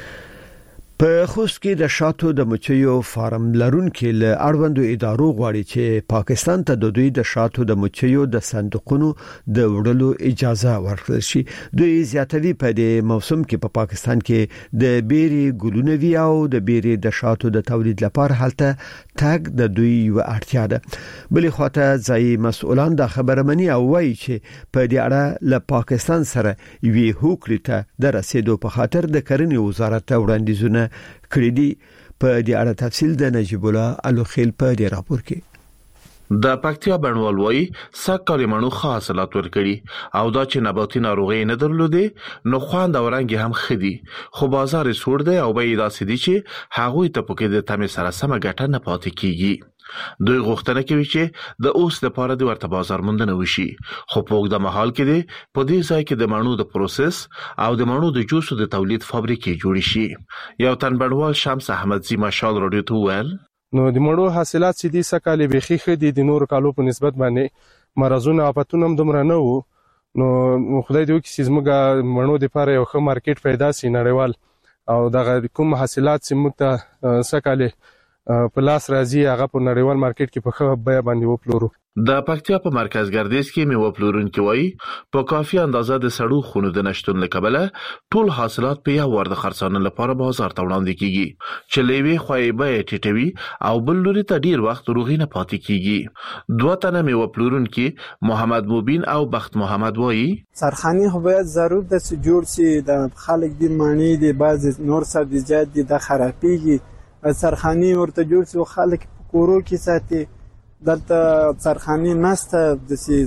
Speaker 2: په خوست کې د شاتو د مچیو فارم لرونکو له اړوندو ادارو غواړي چې پاکستان ته د دوی د شاتو د مچیو د صندوقونو د وړلو اجازه ورکړي شي. دوی زیاتوي په دې موسم کې په پا پاکستان کې د بیري ګلونه وی او د بیري د شاتو د تولید لپاره حالته تاګ د دوی یو اړتیا ده. بلې خواته ځای مسؤلان د خبره مني او وایي چې په دې اړه له پاکستان سره وی هوکړه ته د رسیدو په خاطر د کرنې وزارت وړاندیزونه کړی دي. په دې اړه تفصیل د نجیب الله الوخیل په دې راپور کې.
Speaker 18: د پکتیا بڼوال وایي سکه لمنو حاصلات ورکړي او دا چې نباتي ناروغي نه درلودې نو خوند او رنګ هم خدي خو بازار سوړ دی او به دا سدي چې هغه ته پکې د تمه سره سم ګټه نه پاتې کیږي. دوی غوښتنه کوي چې د اوس لپاره د ورته بازار موندنه وشي خو په وګړه محل کې دی په دې ځای کې د مڼو د پروسس او د مڼو د جوسو د تولید فابریکې جوړې شي. یو تن بڼوال شمس احمد زی ماشال رادیو ته ویل
Speaker 19: نو د مڼو حاصلات چې دي سکهاله بيخي خدي د نور کالو په نسبت باندې مرزونه اپاتونه هم دومره نه وو. نو خدای دې وکړي چې زموږ مڼو د لپاره یو ښه مارکیټ پیدا سي نړیوال او دغه کوم حاصلات چې موږ ته سکهاله په لاس راځي هغه په نړیوال مارکیټ کې په ښه بیه باندې وپلورو.
Speaker 18: د پکتیا په مرکز ګردیز کې میوه پلورونکي وایي په کافي اندازه د سړو خونو د نشټون لکبله ټول حاصلات په یو ور د خرڅانه لپاره بازار ته وړاندې کیږي چې لوي خوایبه ټیټوي او بل لوري ته ډیر وخت روغینه پاتې کیږي. دوه تنه میوه پلورونکي محمد مبین او بخت محمد وایي
Speaker 20: سرخاني خو باید ضرور د جوړ شي د خلک د مانی د بعض نور سبزیجات د خرابېږي سرخاني ورته جوړ شو خلک کورو کې ساتي دلته سرخاني نسته د سي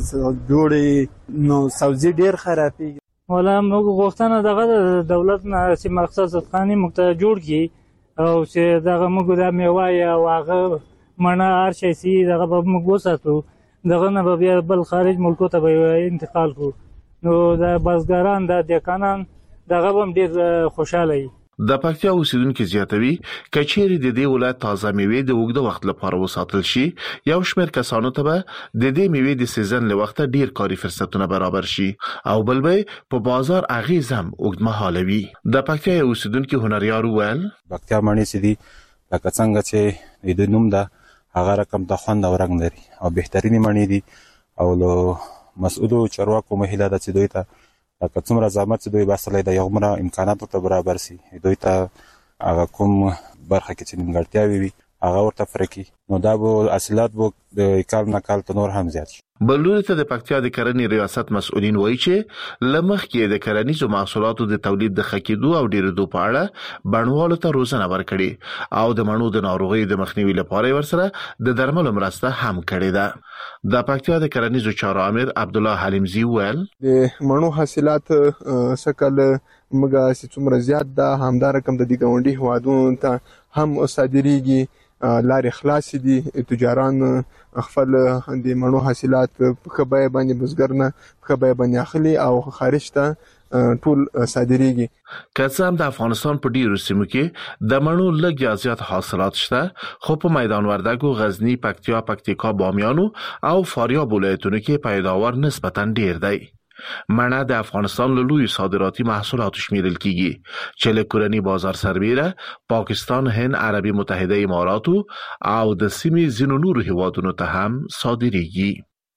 Speaker 20: جوړي نو سبزي ډیر خرابېږي.
Speaker 21: ولا موږ غوښتنه دغه دولت نه چې مخصوص خاني مخته جوړ کی او چې دغه موږ د میوه یا واغه منه هر شي سي دغه موږ وساتو دغه نه بیا بل خارج ملکو ته به انتقال کو نو د بازګران د دکانان دغه هم ډیر خوشاله وي.
Speaker 18: د پکتیا اوسیدونکو زیاتوي کچېری د دې ولایت تازه میوه د وګړو وخت لپاره وساتل شي یو شمېر کسانو ته به د دې میوه د سیزن له وخت ډیر کاري فرصتونه برابر شي او بل به په بازار اغیزم وګمحالوي. د پکتیا اوسیدونکو هنریار ویل
Speaker 22: پکتیا مڼې سدي لکه څنګه چې د نوم د هغه رقم د خوند او رنگ لري او بهترینی مڼې دي او له مسؤلو چارواکو مهله د چې دوی ته لکه څومره زحمت چې دوی باسلای د یو مره امکاناتو ته برابر سي دوی ته هغه کوم برخه کې چې نیمګړتیاوي وي هغه ورته فرقي نو دا به حاصلات به د کال نه کال ته نور هم زیات شي.
Speaker 18: بلوري ته د پکتیا د کرنې ریاست مسؤلین وایي چې لمخ کې د کرنیزو محصولاتو د تولید د خکېدو او ډیرېدو په اړه بڼوالو ته روزنه ورکړي او د مڼو د ناروغۍ د مخنیوي لپاره ورسره د درملو مرسته هم کړې ده. د پکتیا د کرنیزو چارو امیر عبد الله حلیمزی ویل
Speaker 23: د مڼو حاصلات سکل مګه چې څومره زیات ده همدار کم د دې ګاونډي هوادونو ته هم صادریږي لارې خلاص دي، تجاران خپل د مڼو حاصلات په ښه بیه باندې بزګر نه په ښه بیه باندې اخلي او خارج ته ټول صادریږي.
Speaker 18: که څه هم د افغانستان په ډیرو سیمو کې د مڼو لږ یا زیات حاصلات شته، خو په میدان وردګو، غزنی، پکتیا، پکتیکا، بامیانو او فاریاب ولایتونو کې پیداوار نسبتاً ډیر دی. مڼه د افغانستان له لوی صادراتي محصولاتو شمیرل کیږي چې له کورني بازار سربیره پاکستان، هند، عربي متحده اماراتو او د سیمې ځینو نورو هیوادونو ته هم صادریږي.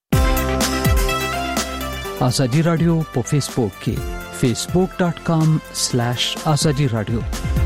Speaker 4: ازادي رادیو په فیسبوک کې facebook dot com slash azadi radio.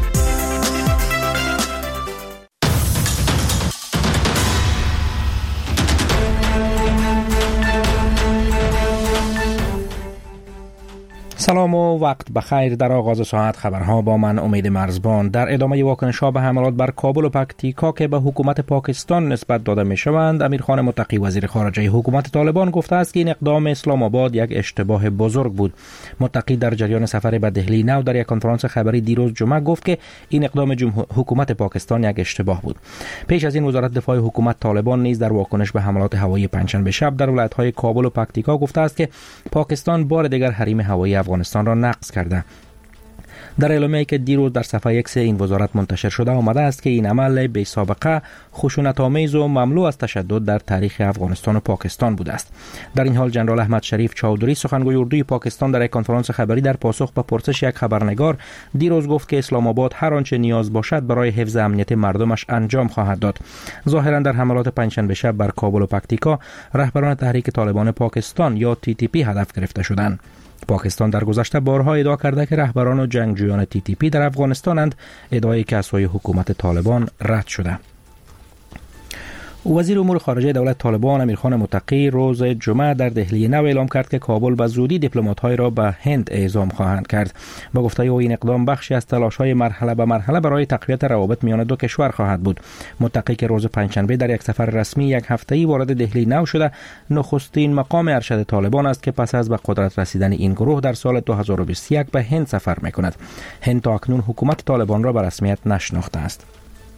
Speaker 7: سلام و وقت بخیر. در آغاز ساعت خبرها با من امید مرزبان. در ادامه واکنش‌ها به حملات بر کابل و پکتیکا که به حکومت پاکستان نسبت داده می‌شوند، امیرخان متقی وزیر خارجه حکومت طالبان گفته است که این اقدام اسلام آباد یک اشتباه بزرگ بود. متقی در جریان سفر به دهلی نو در یک کنفرانس خبری دیروز جمعه گفت که این اقدام جمهور... حکومت پاکستان یک اشتباه بود. پیش از این وزارت دفاع حکومت طالبان نیز در واکنش به حملات هوایی پنجشنبه شب در ولایت‌های کابل و پکتیکا گفته است که پاکستان بار دیگر حریم هوایی افغانستان را نقض کرده. در اعلامیه‌ای که دیروز در صفحه ایکس این وزارت منتشر شده آمده است که این عمل بی سابقه، خشونت‌آمیز و مملو از تشدد در تاریخ افغانستان و پاکستان بوده است. در این حال جنرال احمد شریف چودری، سخنگوی اردوی پاکستان، در یک کنفرانس خبری در پاسخ به پرسش یک خبرنگار دیروز گفت که اسلام آباد هر آنچه نیاز باشد برای حفظ امنیت مردمش انجام خواهد داد. ظاهرا در حملات پنجشنبه شب بر کابل و پکتیکا رهبران تحریک طالبان پاکستان یا تی تی پی هدف گرفته شدند. پاکستان در گذشته بارها ادعا کرده که رهبران و جنگجویان تی تی پی در افغانستانند، ادعایی که از سوی حکومت طالبان رد شده. وزیر امور خارجه دولت طالبان امیرخان متقی روز جمعه در دهلی نو اعلام کرد که کابل به زودی دیپلمات‌های را به هند اعزام خواهند کرد. با گفته او این اقدام بخشی از تلاش‌های مرحله به مرحله برای تقویت روابط میان دو کشور خواهد بود. متقی که روز پنجشنبه در یک سفر رسمی یک هفته‌ای وارد دهلی نو شده، نخستین مقام ارشد طالبان است که پس از به قدرت رسیدن این گروه در سال دو هزار و بیست و یک به هند سفر می‌کند. هند تا اکنون حکومت طالبان را به رسمیت نشناخته است.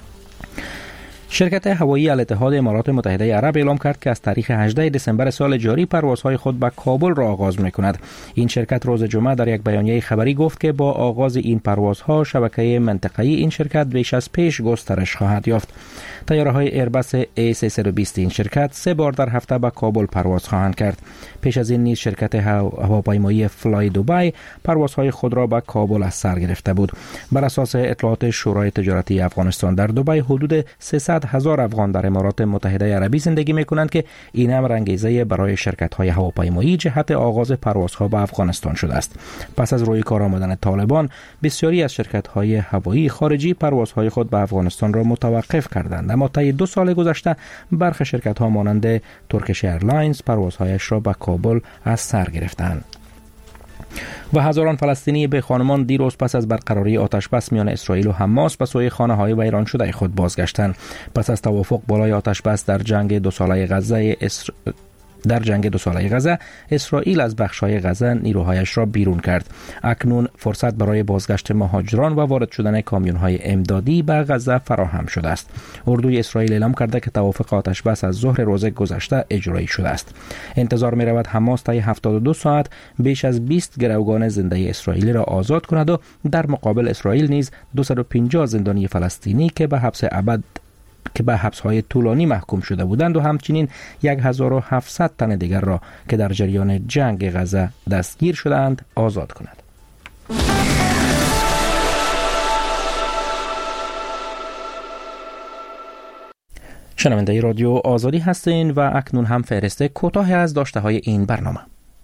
Speaker 7: شرکت هوایی الاتحاد امارات متحده عرب اعلام کرد که از تاریخ هجدهم دسامبر سال جاری پروازهای خود به کابل را آغاز می‌کند. این شرکت روز جمعه در یک بیانیه خبری گفت که با آغاز این پروازها شبکه منطقه‌ای این شرکت بیش از پیش گسترش خواهد یافت. طیاره‌های ایرباس ای سیصد و بیست این شرکت سه بار در هفته به کابل پرواز خواهند کرد. پیش از این نیز شرکت هواپیمایی فلای دبی پروازهای خود را به کابل از سر گرفته بود. بر اساس اطلاعات شورای تجارتی افغانستان، در دبی حدود سیصد هزار افغان در امارات متحده عربی زندگی می‌کنند که این امر انگیزه برای شرکت‌های هواپیمایی جهت آغاز پروازها به افغانستان شده است. پس از روی کار آمدن طالبان، بسیاری از شرکت‌های هوایی خارجی پروازهای خود به افغانستان را متوقف کردند، اما طی دو سال گذشته برخی شرکت‌ها مانند ترکیش ایرلاینز پروازهایش را به کابل از سر گرفتند. و هزاران فلسطینی به خانمان دیروز پس از برقراری آتشبس میان اسرائیل و حماس به سوی خانه‌های ویران شده خود بازگشتند. پس از توافق بالای آتشبس در جنگ دو ساله غزه اسر... در جنگ دو ساله غزه، اسرائیل از بخش‌های غزه نیروهایش را بیرون کرد. اکنون فرصت برای بازگشت مهاجران و وارد شدن کامیون‌های امدادی به غزه فراهم شده است. اردوی اسرائیل اعلام کرده که توافق آتشبس از ظهر روز گذشته اجرایی شده است. انتظار می‌رود حماس طی هفتاد و دو ساعت بیش از بیست گروگان زنده اسرائیلی را آزاد کند و در مقابل اسرائیل نیز دویست و پنجاه زندانی فلسطینی که به حبس ابد که به حبس‌های طولانی محکوم شده بودند و همچنین هزار و هفتصد تن دیگر را که در جریان جنگ غزه دستگیر شدند آزاد کند. شنونده رادیو آزادی هستین و اکنون هم فهرست کوتاهی از داشته‌های این برنامه.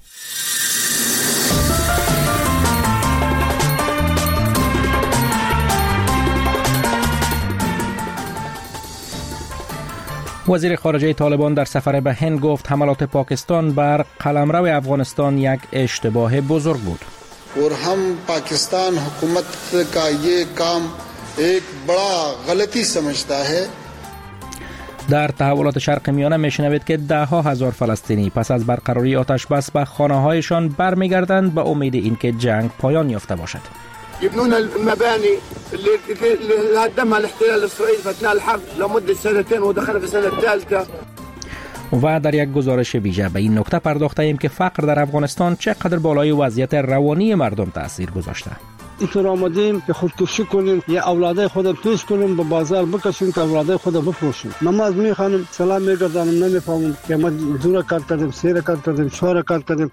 Speaker 7: وزیر خارجه طالبان در سفر به هند گفت حملات پاکستان بر قلمرو افغانستان یک اشتباه بزرگ بود.
Speaker 8: और हम पाकिस्तान हुकूमत का ये काम एक बड़ा गलती समझता है.
Speaker 7: در تحولات شرق میانه میشنوید که ده ها هزار فلسطینی پس از برقراری آتش بس به خانه هایشان برمیگردند به امید اینکه جنگ پایان یافته باشد.
Speaker 3: يبنون المباني اللي هدمها الاحتلال الإسرائيلي في أثناء الحرب لمدة سنتين ودخلنا في السنة الثالثة.
Speaker 7: و در یک گزارش ویژه به این نکته پرداخته ایم که فقر در افغانستان چقدر بالای وضعیت روانی مردم تاثیر گذاشته.
Speaker 9: اینطور آمدیم که خودکشی کنیم یا اولادای خودم پیش کنیم به بازار بکشیم که اولادای خودم بفروشیم. نماز میخوانم سلام میگردانم نمیفهمم که ما دو رکعت کردیم سه رکعت کردیم چهار رکعت کردیم.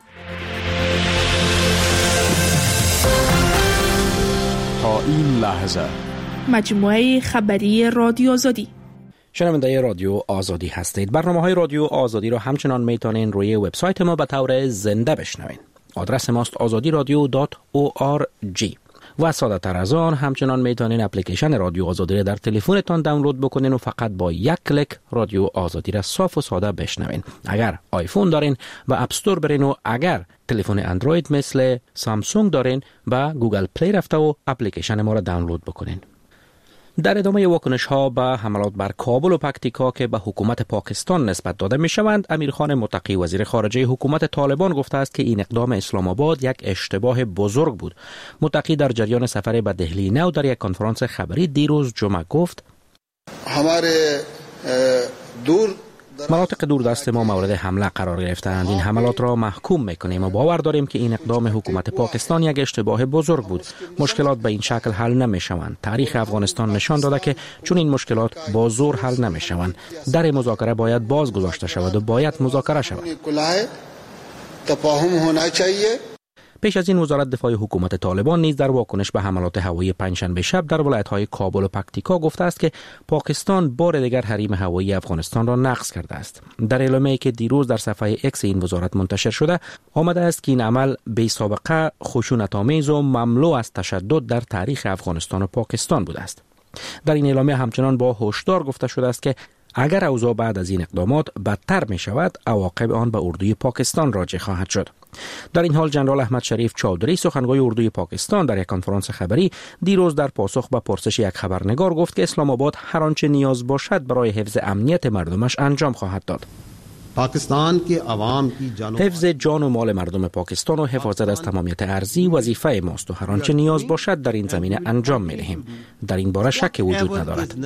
Speaker 4: تا این لحظه
Speaker 5: مجموعه خبری رادیو آزادی.
Speaker 7: شنونده رادیو آزادی هستید. برنامه‌های رادیو آزادی را همچنان میتونین روی وبسایت ما به طور زنده بشنوین. آدرس ماست آزادی رادیو دات او آر جی و ساده تر از آن همچنان میتونین اپلیکیشن رادیو آزادی را در تلفنتان دانلود بکنین و فقط با یک کلیک رادیو آزادی را صاف و ساده بشنوین. اگر آیفون دارین به اپ استور برین و اگر تلفن اندروید مثل سامسونگ دارین به گوگل پلی رفته و اپلیکیشن ما را دانلود بکنین. در ادامه واکنش ها به حملات بر کابل و پکتیکا که به حکومت پاکستان نسبت داده می شوند، امیرخان متقی وزیر خارجه حکومت طالبان گفته است که این اقدام اسلام آباد یک اشتباه بزرگ بود. متقی در جریان سفر به دهلی نو در یک کنفرانس خبری دیروز جمعه گفت
Speaker 8: हमारे دور
Speaker 7: مناطق دوردست ما مورد حمله قرار گرفتند. این حملات را محکوم میکنیم و باور داریم که این اقدام حکومت پاکستان یک اشتباه بزرگ بود. مشکلات به این شکل حل نمیشوند. تاریخ افغانستان نشان داده که چون این مشکلات با زور حل نمیشوند. در مذاکره باید باز گذاشته شود و باید مذاکره شود.
Speaker 8: تفاهم होना चाहिए.
Speaker 7: پیش از این وزارت دفاع حکومت طالبان نیز در واکنش به حملات هوایی پنجشنبه شب در ولایت‌های کابل و پکتیکا گفته است که پاکستان بار دیگر حریم هوایی افغانستان را نقض کرده است. در اعلامیه‌ای که دیروز در صفحه اکس این وزارت منتشر شده آمده است که این عمل بی سابقه، خشونت‌آمیز و مملو از تشدد در تاریخ افغانستان و پاکستان بوده است. در این اعلامیه همچنان با هشدار گفته شده است که اگر اوضاع بعد از این اقدامات بدتر می شود، عواقب آن به اردوی پاکستان راجع خواهد شد. در این حال جنرال احمد شریف چودری سخنگوی اردوی پاکستان در یک کنفرانس خبری دیروز در پاسخ به پرسش یک خبرنگار گفت که اسلام آباد هر آنچه نیاز باشد برای حفظ امنیت مردمش انجام خواهد داد.
Speaker 10: پاکستان کی عوام کی جان
Speaker 7: حفظ جان و مال مردم پاکستان و حفاظت از تمامیت ارضی وظیفه ماست و هر آنچه نیاز باشد در این زمینه انجام می دهیم. در این باره شک وجود ندارد.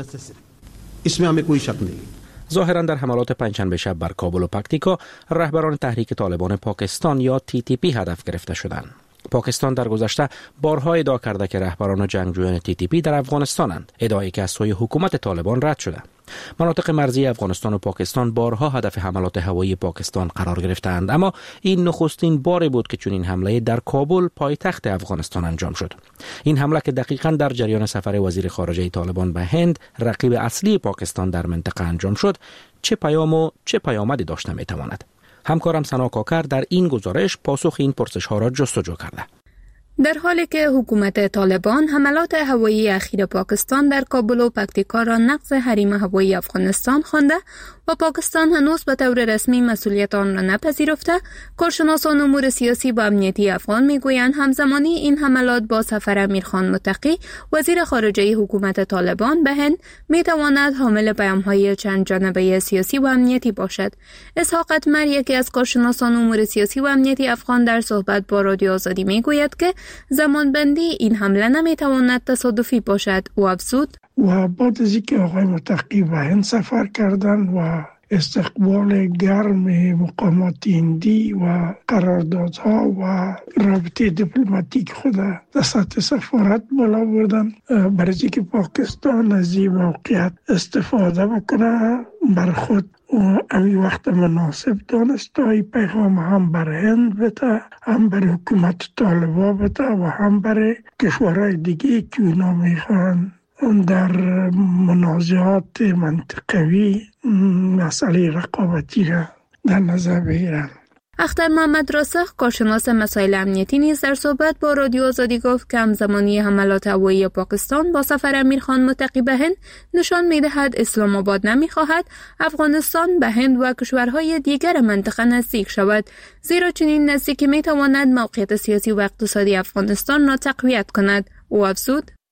Speaker 10: इसमें हमें कोई शक नहीं.
Speaker 7: ظاهرا در حملات پنجشنبه شب بر کابل و پکتیکا رهبران تحریک طالبان پاکستان یا تی تی پی هدف گرفته شدند. پاکستان در گذشته بارها ادعا کرده که رهبران و جنگجویان تی تی پی در افغانستانند، ادعایی که از سوی حکومت طالبان رد شده. مناطق مرزی افغانستان و پاکستان بارها هدف حملات هوایی پاکستان قرار گرفتند، اما این نخستین باری بود که چنین حمله در کابل پایتخت افغانستان انجام شد. این حمله که دقیقاً در جریان سفر وزیر خارجه طالبان به هند، رقیب اصلی پاکستان در منطقه انجام شد، چه پیام و چه پیامدی داشته میتواند؟ همکارم سنا کاکر در این گزارش پاسخ این پرسش ها را جستجو کرده.
Speaker 6: در حالی که حکومت طالبان حملات هوایی اخیر پاکستان در کابل و پکتیکا را نقض حریم هوایی افغانستان خوانده و پاکستان هنوز به طور رسمی مسئولیت آن را نپذیرفته، کارشناسان امور سیاسی و امنیتی افغان میگویند همزمانی این حملات با سفر امیرخان متقی وزیر خارجه حکومت طالبان به هند میتواند حامل پیام‌های چند جانبه سیاسی و امنیتی باشد. اسحاق اتمر، یکی از کارشناسان امور سیاسی و امنیتی افغان، در صحبت با رادیو آزادی میگوید که زمانبندی این حمله نمیتواند تصادفی باشد. او افزود:
Speaker 24: و بعد از اینکه آقای متقی به هند سفر کردن و استقبال گرم مقامات هندی و قراردادها و رابطه دیپلماتیک خود در سطح سفارت بالا بردن، برای اینکه پاکستان از این موقعیت استفاده بکنه بر خود و امی وقت مناسب دانست تا این پیغام هم بر هند بده، هم بر حکومت طالبان بده و هم بر کشورهای دیگه که اونا میخوان در منازعات منطقوی مسئله رقابتی را در نظر بگیرند.
Speaker 6: اختر محمد راسخ، کارشناس مسائل امنیتی، نیز در صحبت با رادیو آزادی گفت که همزمانی حملات هوایی پاکستان با سفر امیرخان متقی به هند نشان می‌دهد اسلام آباد نمی‌خواهد افغانستان به هند و کشورهای دیگر منطقه نزدیک شود، زیرا چنین نزدیکی می‌تواند موقعیت سیاسی و اقتصادی افغانستان را تقویت کند. او افزود: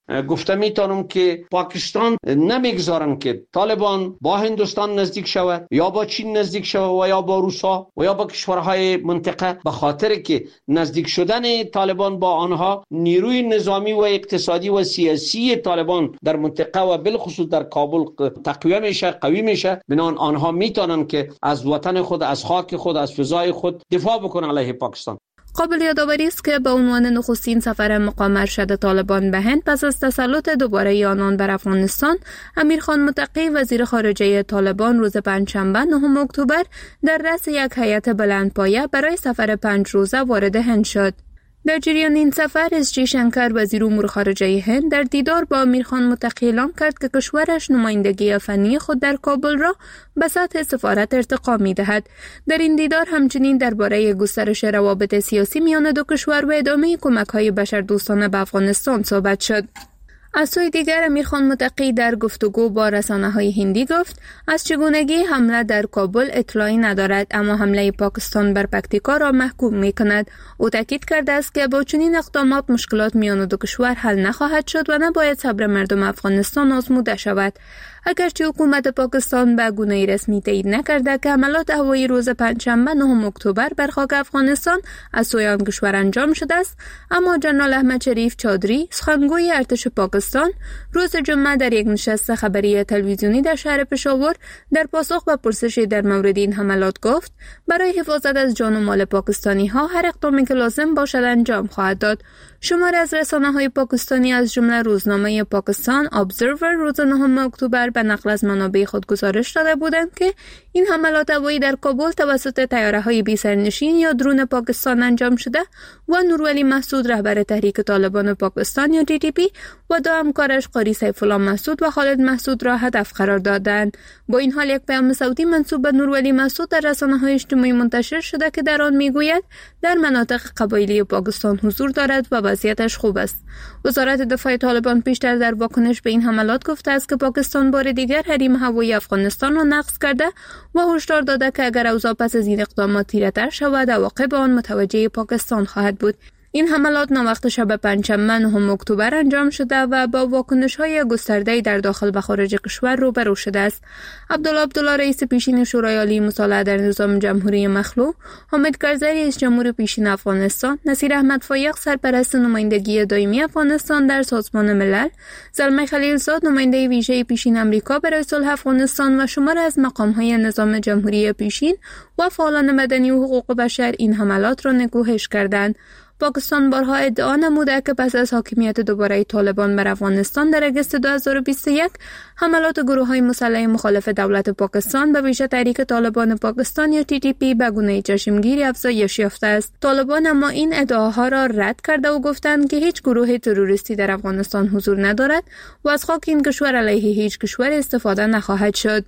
Speaker 1: گفته میتونم که پاکستان نمیگذارن که طالبان با هندوستان نزدیک شود یا با چین نزدیک شود و یا با روسا و یا با کشورهای منطقه، به خاطر که نزدیک شدن طالبان با آنها نیروی نظامی و اقتصادی و سیاسی طالبان در منطقه و بالخصوص در کابل تقویت میشه، قوی میشه. بنابراین آنها میتونن که از وطن خود، از خاک خود، از فضای خود دفاع بکنن علیه پاکستان.
Speaker 6: قابل یادآوری است که به عنوان نخستین سفر مقام ارشد طالبان به هند پس از تسلط دوباره آنان بر افغانستان، امیرخان متقی وزیر خارجه طالبان روز پنجشنبه نهم اکتبر در رأس یک هیئت بلندپایه برای سفر پنج روزه وارد هند شد. در جریان این سفر اس جی شنکر وزیر امور خارجه هند در دیدار با امیرخان متقی اعلام کرد که کشورش نمایندگی فنی خود در کابل را به سطح سفارت ارتقا می‌دهد. در این دیدار همچنین درباره گسترش روابط سیاسی میان دو کشور و ادامه کمک‌های بشردوستانه به افغانستان صحبت شد. از سوی دیگر امیرخان متقی در گفتگو با رسانه‌های هندی گفت از چگونگی حمله در کابل اطلاعی ندارد، اما حمله پاکستان بر پکتیکا را محکوم می‌کند. او تاکید کرده است که با چنین اقدامات مشکلات میان دو کشور حل نخواهد شد و نباید صبر مردم افغانستان آزموده شود. اگرچه حکومت پاکستان به گونه‌ای رسمی تایید نکرده که حملات هوایی روز پنجشنبه نهم اکتبر بر خاک افغانستان از سوی آن کشور انجام شده است، اما جنرال احمد شریف چادری سخنگوی ارتش پاکستان روز جمعه در یک نشست خبری تلویزیونی در شهر پشاور در پاسخ به پرسشی در مورد این حملات گفت برای حفاظت از جان و مال پاکستانی ها هر اقدامی که لازم باشد انجام خواهد داد. شماری از رسانه‌های پاکستانی از جمله روزنامه پاکستان ابزرور روز نهم اکتبر به نقل از منابع خود گزارش داده بودند که این حملات هوایی در کابل توسط طیاره‌های بی‌سرنشین یا درون پاکستان انجام شده و نورولی مسعود رهبر تحریک طالبان پاکستان یا تی تی پی و دو همکارش قاری سیف الله مسعود و خالد مسعود را هدف قرار دادند. با این حال یک پیام صوتی منسوب به نورولی مسعود در رسانه‌های اجتماعی منتشر شده که در آن میگوید در مناطق قبایلی پاکستان حضور دارد و وضعیتش خوب است. وزارت دفاع طالبان پیشتر در واکنش به این حملات گفته است که پاکستان بار دیگر حریم هوایی افغانستان را نقض کرده و هشدار داده که اگر اوضاع پس از این اقدامات تیره‌تر شود عواقب آن متوجه پاکستان خواهد بود. این حملات ناوقت شب پنجشنبه نهم اکتبر انجام شده و با واکنش‌های گسترده‌ای در داخل و خارج کشور روبرو شده است. عبدالله عبدالله رئیس پیشین شورای عالی مصالحه در نظام جمهوری مخلوع، حامد کرزی رئیس جمهور پیشین افغانستان، نصیر احمد فایق سرپرست نمایندگی دائمی افغانستان در سازمان ملل، زلمه خلیلزاد نماینده ویژه پیشین آمریکا برای صلح افغانستان و شماری از مقام‌های نظام جمهوری پیشین و فعالان مدنی و حقوق بشر این حملات را نکوهش کردند. پاکستان بارها ادعا نموده که پس از حاکمیت دوباره طالبان بر افغانستان در اگست دو هزار و بیست و یک حملات گروه‌های مسلح مخالف دولت پاکستان به ویژه تحریک طالبان پاکستان یا تی تی پی به گونه چشمگیری افزایش یافته است. طالبان اما این ادعاها را رد کرده و گفتند که هیچ گروه تروریستی در افغانستان حضور ندارد و از خاک این کشور علیه هیچ کشور استفاده نخواهد شد.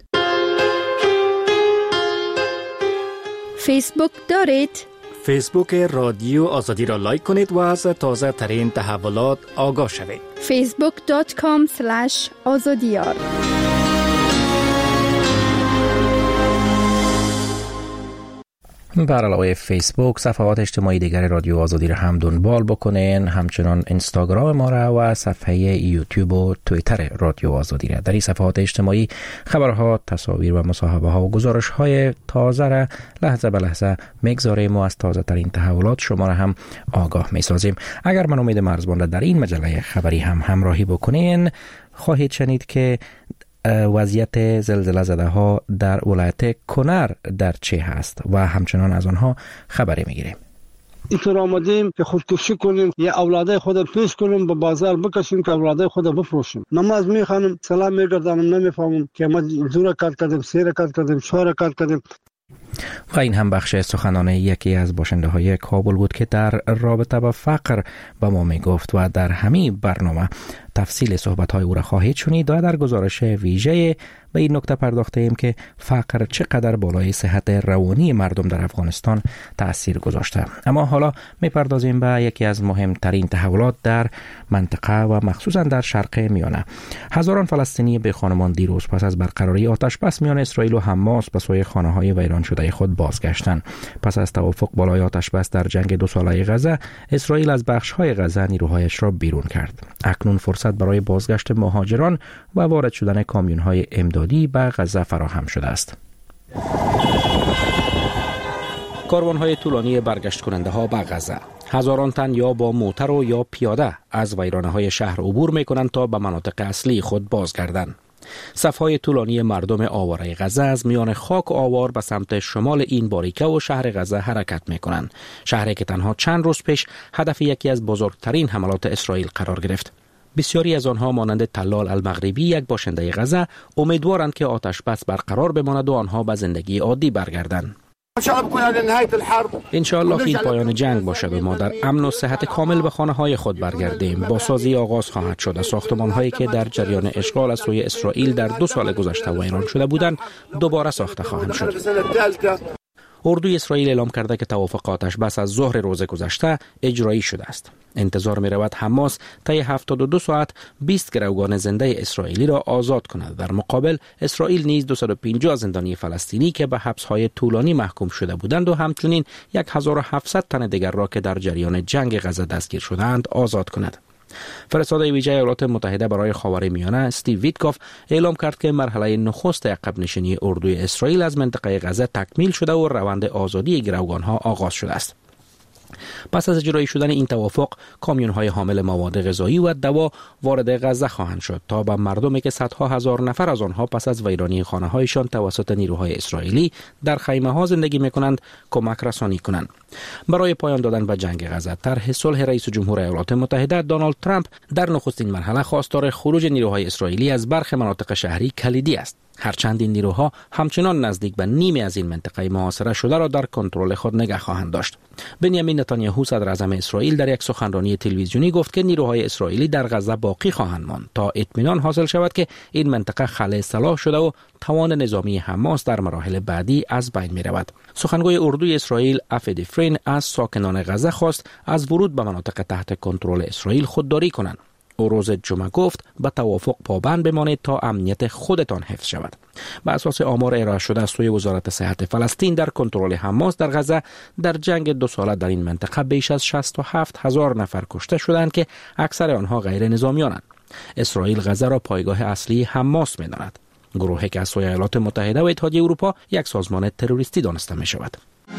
Speaker 11: فیسبوک دارید؟
Speaker 12: فیسبوک رادیو آزادی را لایک کنید و از تازه ترین تحولات آگاه شوید.
Speaker 11: فیسبوک دات کام اسلش آزادیار.
Speaker 7: بر علاوه فیسبوک صفحات اجتماعی دیگر رادیو آزادی را هم دنبال بکنین، همچنان اینستاگرام ما را و صفحه یوتیوب و توییتر رادیو آزادی را. در این صفحات اجتماعی خبرها، تصاویر و مصاحبه ها و گزارش های تازه را لحظه به لحظه میگذاریم و از تازه ترین تحولات شما را هم آگاه می سازیم. اگر من امید مرزبان را در این مجله خبری هم همراهی بکنین، خواهید شنید که وضعیت زلزله زده ها در ولایت کنر در چه هست و همچنان از آنها خبری میگیریم.
Speaker 9: اینطور آمدیم که خودکشی کنیم یا اولادای خود پیش کنیم به بازار بکشیم که اولادای خود بفروشیم. نماز میخوانم، سلام میگردانم، نمیفهمم که ما دو رکعت کردیم، سه رکعت کردیم، چهار رکعت کردیم.
Speaker 7: و این هم بخش سخنان یکی از باشنده های کابل بود که در رابطه با فقر به ما می گفت و در همین برنامه تفصیل صحبت های او را خواهید شنید و در گزارش ویژه به این نکته پرداخته ایم که فقر چقدر بالای صحت روانی مردم در افغانستان تأثیر گذاشته. اما حالا می پردازیم به یکی از مهمترین تحولات در منطقه و مخصوصا در شرق میانه. هزاران فلسطینی به خانمان دیروز پس از برقراری آتش بس میان اسرائیل و حماس به سوی خانه های ویران شده خود بازگشتند. پس از توافق بالای آتش بس در جنگ دو ساله غزه، اسرائیل از بخش های غزه نیروهایش را بیرون کرد. اکنون فرصت فرصت برای بازگشت مهاجران و وارد شدن کامیون‌های امدادی به غزه فراهم شده است. کاروان‌های طولانی برگشت کننده ها به غزه، هزاران تن یا با موتر و یا پیاده از ویرانه‌های شهر عبور می‌کنند تا به مناطق اصلی خود بازگردند. صف‌های طولانی مردم آواره غزه از میان خاک و آوار به سمت شمال این باریکه و شهر غزه حرکت می‌کنند. شهری که تنها چند روز پیش هدف یکی از بزرگترین حملات اسرائیل قرار گرفت. بسیاری از آنها مانند طلال المغربی، یک باشنده غزه، امیدوارند که آتش بس برقرار بماند و آنها به زندگی عادی برگردند. انشاءالله این پایان جنگ باشد و ما در امن و صحت کامل به خانه های خود برگردیم. بازسازی آغاز خواهد شد. ساختمان هایی که در جریان اشغال از سوی اسرائیل در دو سال گذشته ویران شده بودند دوباره ساخته خواهند شد. اردوی اسرائیل اعلام کرده که توافق آتش بس از ظهر روز گذشته اجرایی شده است. انتظار می رود حماس طی هفتاد و دو ساعت بیست گروگان زنده اسرائیلی را آزاد کند. در مقابل اسرائیل نیز دویست و پنجاه زندانی فلسطینی که به حبس‌های طولانی محکوم شده بودند و همچنین هزار و هفتصد تن دیگر را که در جریان جنگ غزه دستگیر شدند آزاد کند. فرستاده ویژه ایالات متحده برای خاورمیانه استیو ویتکوف اعلام کرد که مرحله نخست عقب نشینی اردوی اسرائیل از منطقه غزه تکمیل شده و روند آزادی گروگان‌ها آغاز شده است. پس از اجرایی شدن این توافق، کامیون‌های حامل مواد غذایی و دوا وارد غزه خواهند شد تا به مردمی که صدها هزار نفر از آنها پس از ویرانی خانه‌هایشان توسط نیروهای اسرائیلی در خیمه‌ها زندگی می‌کنند کمک رسانی کنند. برای پایان دادن به جنگ غزه، طرح صلح رئیس جمهور ایالات متحده دونالد ترامپ در نخستین مرحله خواستار خروج نیروهای اسرائیلی از برخی مناطق شهری کلیدی است. هرچند این نیروها همچنان نزدیک به نیمی از این منطقه محاصره شده را در کنترل خود نگه خواهند داشت. بنیامین نتانیاهو صدر اعظم اسرائیل در یک سخنرانی تلویزیونی گفت که نیروهای اسرائیلی در غزه باقی خواهند ماند تا اطمینان حاصل شود که این منطقه خلأ اصلاح شده و توان نظامی حماس در مراحل بعدی از بین می رود. سخنگوی اردوی اسرائیل افی دیفرین از ساکنان غزه خواست از ورود به مناطق تحت کنترل اسرائیل خودداری کنند. او روز جمعه گفت به توافق پابند بمانید تا امنیت خودتان حفظ شود. بر اساس آمار ارائه شده از سوی وزارت صحت فلسطین، در کنترل حماس در غزه در جنگ دو ساله در این منطقه بیش از شصت و هفت هزار نفر کشته شدند که اکثر آنها غیر نظامیانند. اسرائیل غزه را پایگاه اصلی حماس می‌داند، گروهی که از سوی ایالات متحده و اتحادیه اروپا یک سازمان تروریستی دانسته می‌شود.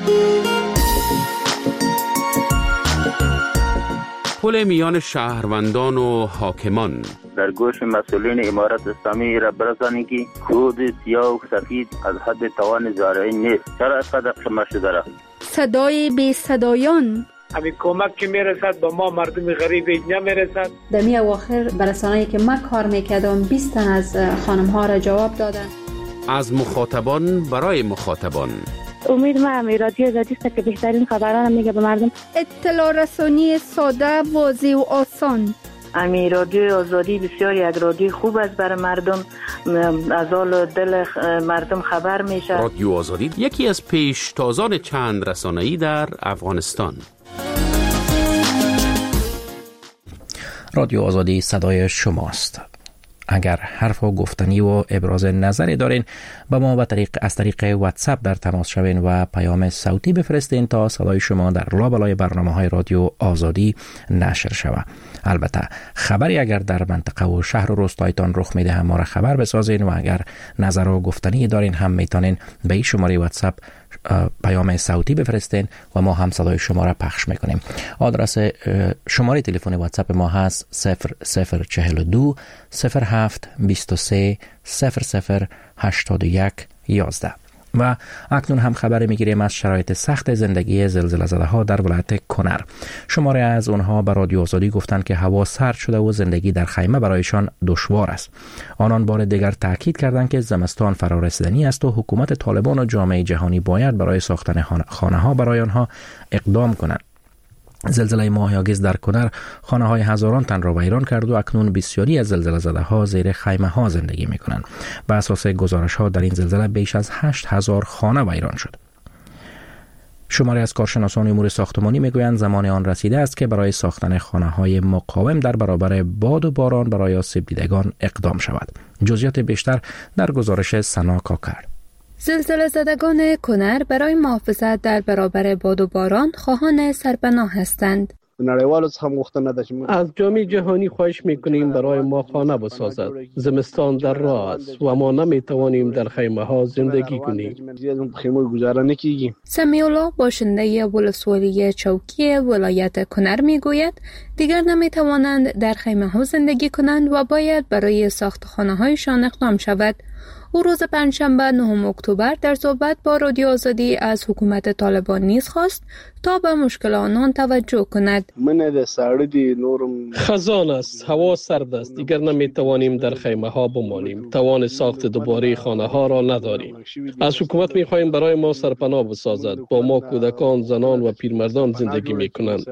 Speaker 13: پل میان شهروندان و حاکمان
Speaker 14: در گوش مسئولین امارت اسلامی را برسانید که کود سیاه و سفید از حد توان زارعی نیست. چرا اینقدر شما شده را؟
Speaker 11: صدای بی صدایان،
Speaker 15: همین کمک که میرسد به ما مردم غریب نمیرسد.
Speaker 16: در می اواخر برسانه‌ای که من کار میکردم بیست تن از خانم ها را جواب دادن.
Speaker 13: از مخاطبان برای مخاطبان.
Speaker 25: امید ما امی رادیو آزادی است که بهترین خبران میگه به مردم.
Speaker 11: اطلاع رسانی ساده، واضح و آسان.
Speaker 25: امی رادیو آزادی بسیار یک رادیو خوب است برای مردم، از حال دل مردم خبر میشه.
Speaker 13: رادیو آزادی یکی از پیشتازان چند رسانه‌ای در افغانستان.
Speaker 7: رادیو آزادی صدای شماست. اگر حرف و گفتنی و ابراز نظری دارین با ما به طریق از طریق واتساپ در تماس شوین و پیام صوتی بفرستین تا صدای شما در لابلای برنامه‌های رادیو آزادی نشر شود. البته خبری اگر در منطقه و شهر و روستایتان رخ میده هم ما را خبر بسازین و اگر نظر و گفتنی دارین هم میتونین به این شماره واتساپ پیام صوتی بفرستین و ما هم صدای شما را پخش میکنیم. آدرس شماره تلفن واتساپ ما هست صفر صفر چهل و دو صفر هفت بیست و سه صفر صفر هشتاد و یک یازده. و اکنون هم خبر میگیریم از شرایط سخت زندگی زلزله زده ها در ولایت کنر. شماره از اونها به رادیو آزادی گفتند که هوا سرد شده و زندگی در خیمه برایشان دشوار است. آنان بار دیگر تاکید کردند که زمستان فرا رسیدنی است و حکومت طالبان و جامعه جهانی باید برای ساختن خانه ها برای آنها اقدام کنند. زلزله ماهیاگیز در کنر خانه های هزاران تن را ویران کرد و اکنون بسیاری از زلزله زده ها زیر خیمه ها زندگی می کنند. بر اساس گزارش ها در این زلزله بیش از هشت هزار خانه ویران شد. شماری از کارشناسان امور ساختمانی می گویند زمان آن رسیده است که برای ساختن خانه های مقاوم در برابر باد و باران برای آسیب دیدگان اقدام شود. جزئیات بیشتر در گزارش سنا کاکر.
Speaker 6: زلزله زدگان کنر برای محافظت در برابر باد و باران خواهان سرپناه هستند.
Speaker 23: نړیوالو څخه غوښتنه ده چې
Speaker 2: از جامعه جهانی خواهش میکنیم برای ما خانه بسازد. زمستان در راه است و ما نمیتوانیم در خیمه ها زندگی کنیم.
Speaker 23: خیمه گذاره نکیږي.
Speaker 6: سمیع الله باشنده ولسوالی چوکی ولایت کنر میگوید دیگر نمیتوانند در خیمه ها زندگی کنند و باید برای ساخت خانه هایشان اقدام شود. او روز پنجشنبه نهم اکتبر در صحبت با رادیو آزادی از حکومت طالبان نیز خواست تا به مشکل آنان توجه کند.
Speaker 2: خزان است، هوا سرد است، دیگر نمیتوانیم در خیمه ها بمانیم. توان ساخت دوباره خانه ها را نداریم. از حکومت میخواهیم برای ما سرپناه بسازد. با ما کودکان، زنان و پیرمردان زندگی میکنند.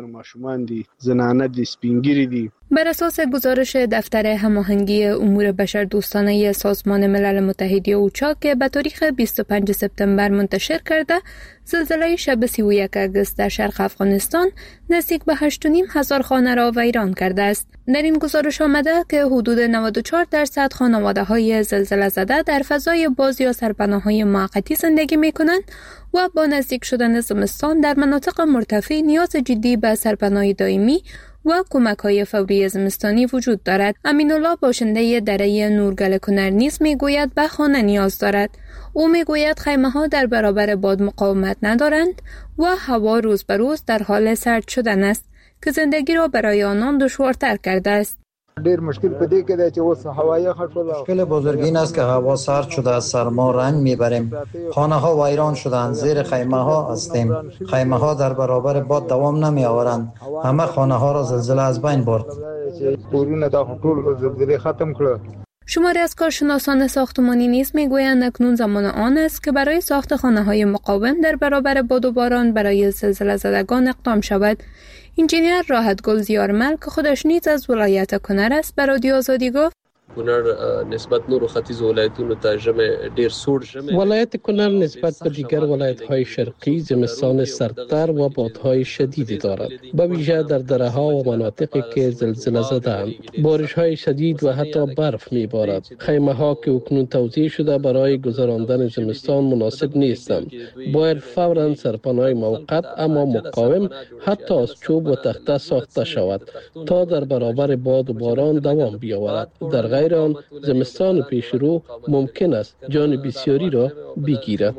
Speaker 6: بر اساس گزارش دفتر هماهنگی امور بشردوستانه سازمان ملل متحد اوچا که به تاریخ بیست و پنجم سپتامبر منتشر کرده، زلزله شب سی و یکم آگوست در شرق افغانستان نزدیک به هشت و نیم هزار خانه را ویران کرده است. در این گزارش آمده که حدود نود و چهار درصد خانواده‌های زلزله زده در فضای باز یا سرپناه‌های موقتی زندگی می‌کنند و با نزدیک شدن زمستان در مناطق مرتفع نیاز جدی به سرپناه دائمی و کمک‌های فوری زمستانی وجود دارد. امین الله باشنده دره نورگل کنر نیز میگوید به خانه نیاز دارد. او میگوید خیمه‌ها در برابر باد مقاومت ندارند و هوا روز به روز در حال سرد شدن است که زندگی را برای آنان دشوارتر کرده است.
Speaker 17: ډیر مشکل پدې کې دی چې اوس هوایی خټول. مشکل بزرگ این است که هوا سرد شده از سرما رنج میبریم. خانه ها ویران شدند، زیر خیمه ها هستیم. خیمه ها در برابر باد دوام نمی آورند. همه خانه ها را زلزله از بین برد.
Speaker 23: کورونه دا ټول زلزله ختم کړ.
Speaker 6: شماری از کارشناسان ساختمانی نیز میگویند اکنون زمان آن است که برای ساخت خانه‌های مقاوم در برابر باد و باران برای زلزله زدگان اقدام شود. انجینیر راحتگل زیارمل که خودش نیز از ولایت کنر است به رادیو آزادی گفت
Speaker 2: کنر نسبت نور ختیځ ولایتونو ته ژمی ډیر سوړ ژمی ولایت کنر نسبت به دیگر ولایت‌های شرقی زمستان سردتر و بادهای شدیدی دارد، به ویژه در دره‌ها و مناطقی که زلزله زده‌اند. بارش‌های شدید و حتی برف می‌بارد. خیمه‌ها که اکنون توزیع شده برای گذراندن زمستان مناسب نیستند. باید فوراً سرپناه موقت اما مقاوم حتی از چوب و تخته ساخته شود تا در برابر باد و باران دوام بیاورد. در غیر آن زمستان پیش رو ممکن است جان بسیاری را بگیرد.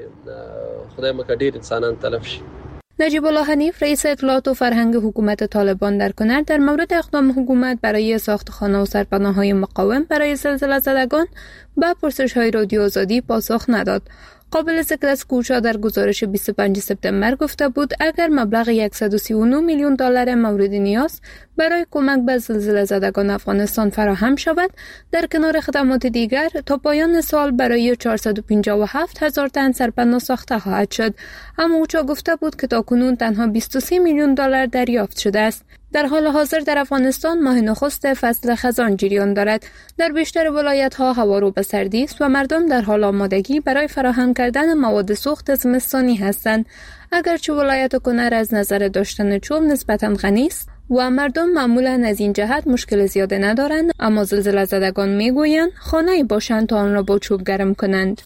Speaker 2: خدای مکدیر انسانان تلف شي.
Speaker 6: نجیب الله حنیف رئیس اطلاعات و فرهنگ حکومت طالبان در کنر در مورد اقدام حکومت برای ساخت خانه و سرپناه‌های مقاوم برای زلزله زدگان به پرسش‌های رادیو آزادی پاسخ نداد. قابل ذکر است کوچا در گزارش بیست و پنجم سپتامبر گفته بود اگر مبلغ صد و سی و نه میلیون دلار مورد نیاز برای کمک به زلزله زدگان افغانستان فراهم شود، در کنار خدمات دیگر تا پایان سال برای چهارصد و پنجاه و هفت هزار تن سرپناه ساخته خواهد شد. اما اوچا گفته بود که تاکنون تنها بیست و سه میلیون دلار دریافت شده است. در حال حاضر در افغانستان ماه نخست فصل خزان جریان دارد. در بیشتر ولایت‌ها هوا رو به سردی است و مردم در حال آمادگی برای فراهم کردن مواد سوخت زمستانی هستند. اگرچه ولایت کنر از نظر داشتن چوب نسبتاً غنی است و مردم معمولاً از این جهت مشکل زیاده ندارند، اما زلزله زدگان میگویند خانه‌ای باشند تا آن را با چوب گرم کنند.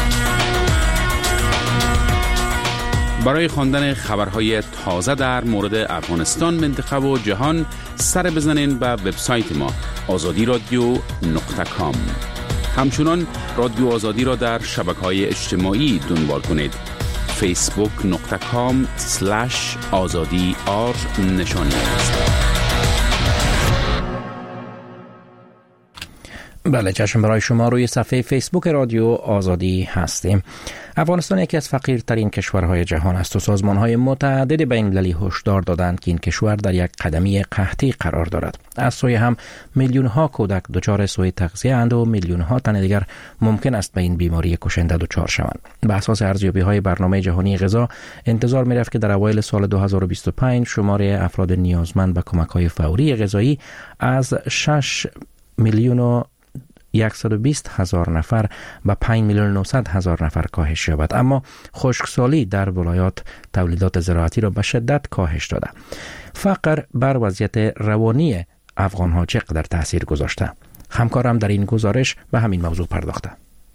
Speaker 13: برای خواندن خبرهای تازه در مورد افغانستان، منطقه و جهان سر بزنین به وبسایت ما آزادی رادیو نقطه کام. همچنان رادیو آزادی را در شبکه‌های اجتماعی دنبال کنید. فیسبوک نقطه کام سلش آزادی آر نشانی است.
Speaker 7: بله، چشم برای شما روی صفحه فیسبوک رادیو آزادی هستیم. افغانستان یکی از فقیرترین کشورهای جهان است و سازمانهای متعددی بین المللی هشدار دادند که این کشور در یک قدمی قحطی قرار دارد. از سوی هم میلیون ها کودک دچار سوء تغذیه اند و میلیون ها تن دیگر ممکن است به این بیماری کشنده دچار شوند. به اساس ارزیابی های برنامه جهانی غذا، انتظار می رفت که در اوایل سال دو هزار و بیست و پنج شمار افراد نیازمند به کمک های فوری غذایی از شش میلیون و صد و بیست هزار نفر به پنج میلیون و نهصد هزار نفر کاهش یابد، اما خشکسالی در ولایات تولیدات زراعتی را به شدت کاهش داده. فقر بر وضعیت روانی افغان‌ها چقدر تاثیر گذاشته؟ همکارم در این گزارش به همین موضوع پرداخته.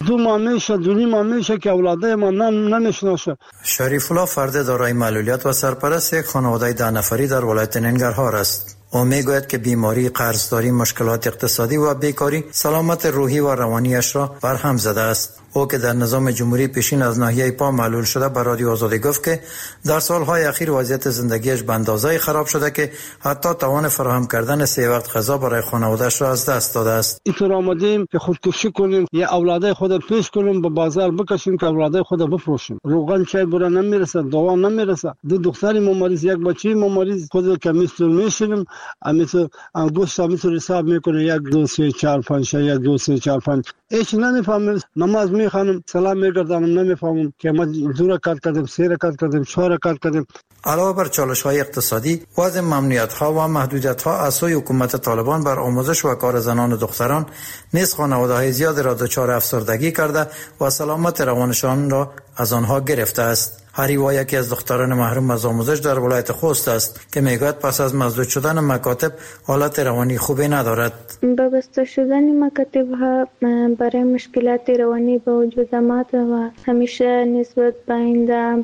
Speaker 9: دو ماه میشه دو نیم ماه میشه که اولادای ما نم نمیشناسه.
Speaker 17: شریف الله فرد دارای معلولیت و سرپرست یک خانواده ده نفری در ولایت ننگرهار است. او میگوید که بیماری، قرضداری، مشکلات اقتصادی و بیکاری سلامت روحی و روانیش را برهم زده است. او که در نظام جمهوری پیشین از ناحیه پا معلول شده به رادیو آزادی گفت که در سالهای اخیر وضعیت زندگیش به اندازه‌ای خراب شده که حتی توان فراهم کردن سه وقت غذا برای خانواده‌اش را از دست داده است.
Speaker 9: اینطور آمدیم که خودکشی کنیم یا اولادای خود پیش کنیم به بازار بکشیم که اولادای خود بفروشیم. روغن چای برا نمیرسه، دوا نمیرسه. دو دختری مریض، یک بچه مریض، خود کمیستر میشیم، امیتو گوشت امیتو حساب میکنه یک دو سه چهار پنج یک دو سه چهار پنج. هیچ نمیفهمم. نماز میخوانم، سلام میگردم، نمیفهمم که ما دو رکعت کردیم، سه رکعت کردیم، چهار رکعت کردیم.
Speaker 17: علاوه بر چالش‌های اقتصادی، وضع ممنوعیت‌ها و محدودیت‌ها از سوی حکومت طالبان بر آموزش و کار زنان و دختران نیز خانواده‌های زیاد را دچار افسردگی کرده و سلامت روانشان را از آنها گرفته است. هریوا یکی از دختران محروم از آموزش در ولایت خوست است که میگوید پس از مسدود شدن مکاتب حالت روانی خوبی ندارد.
Speaker 18: با بسته شدن مکاتب ها برای مشکلات روانی به وجود آمد و همیشه نسبت به آینده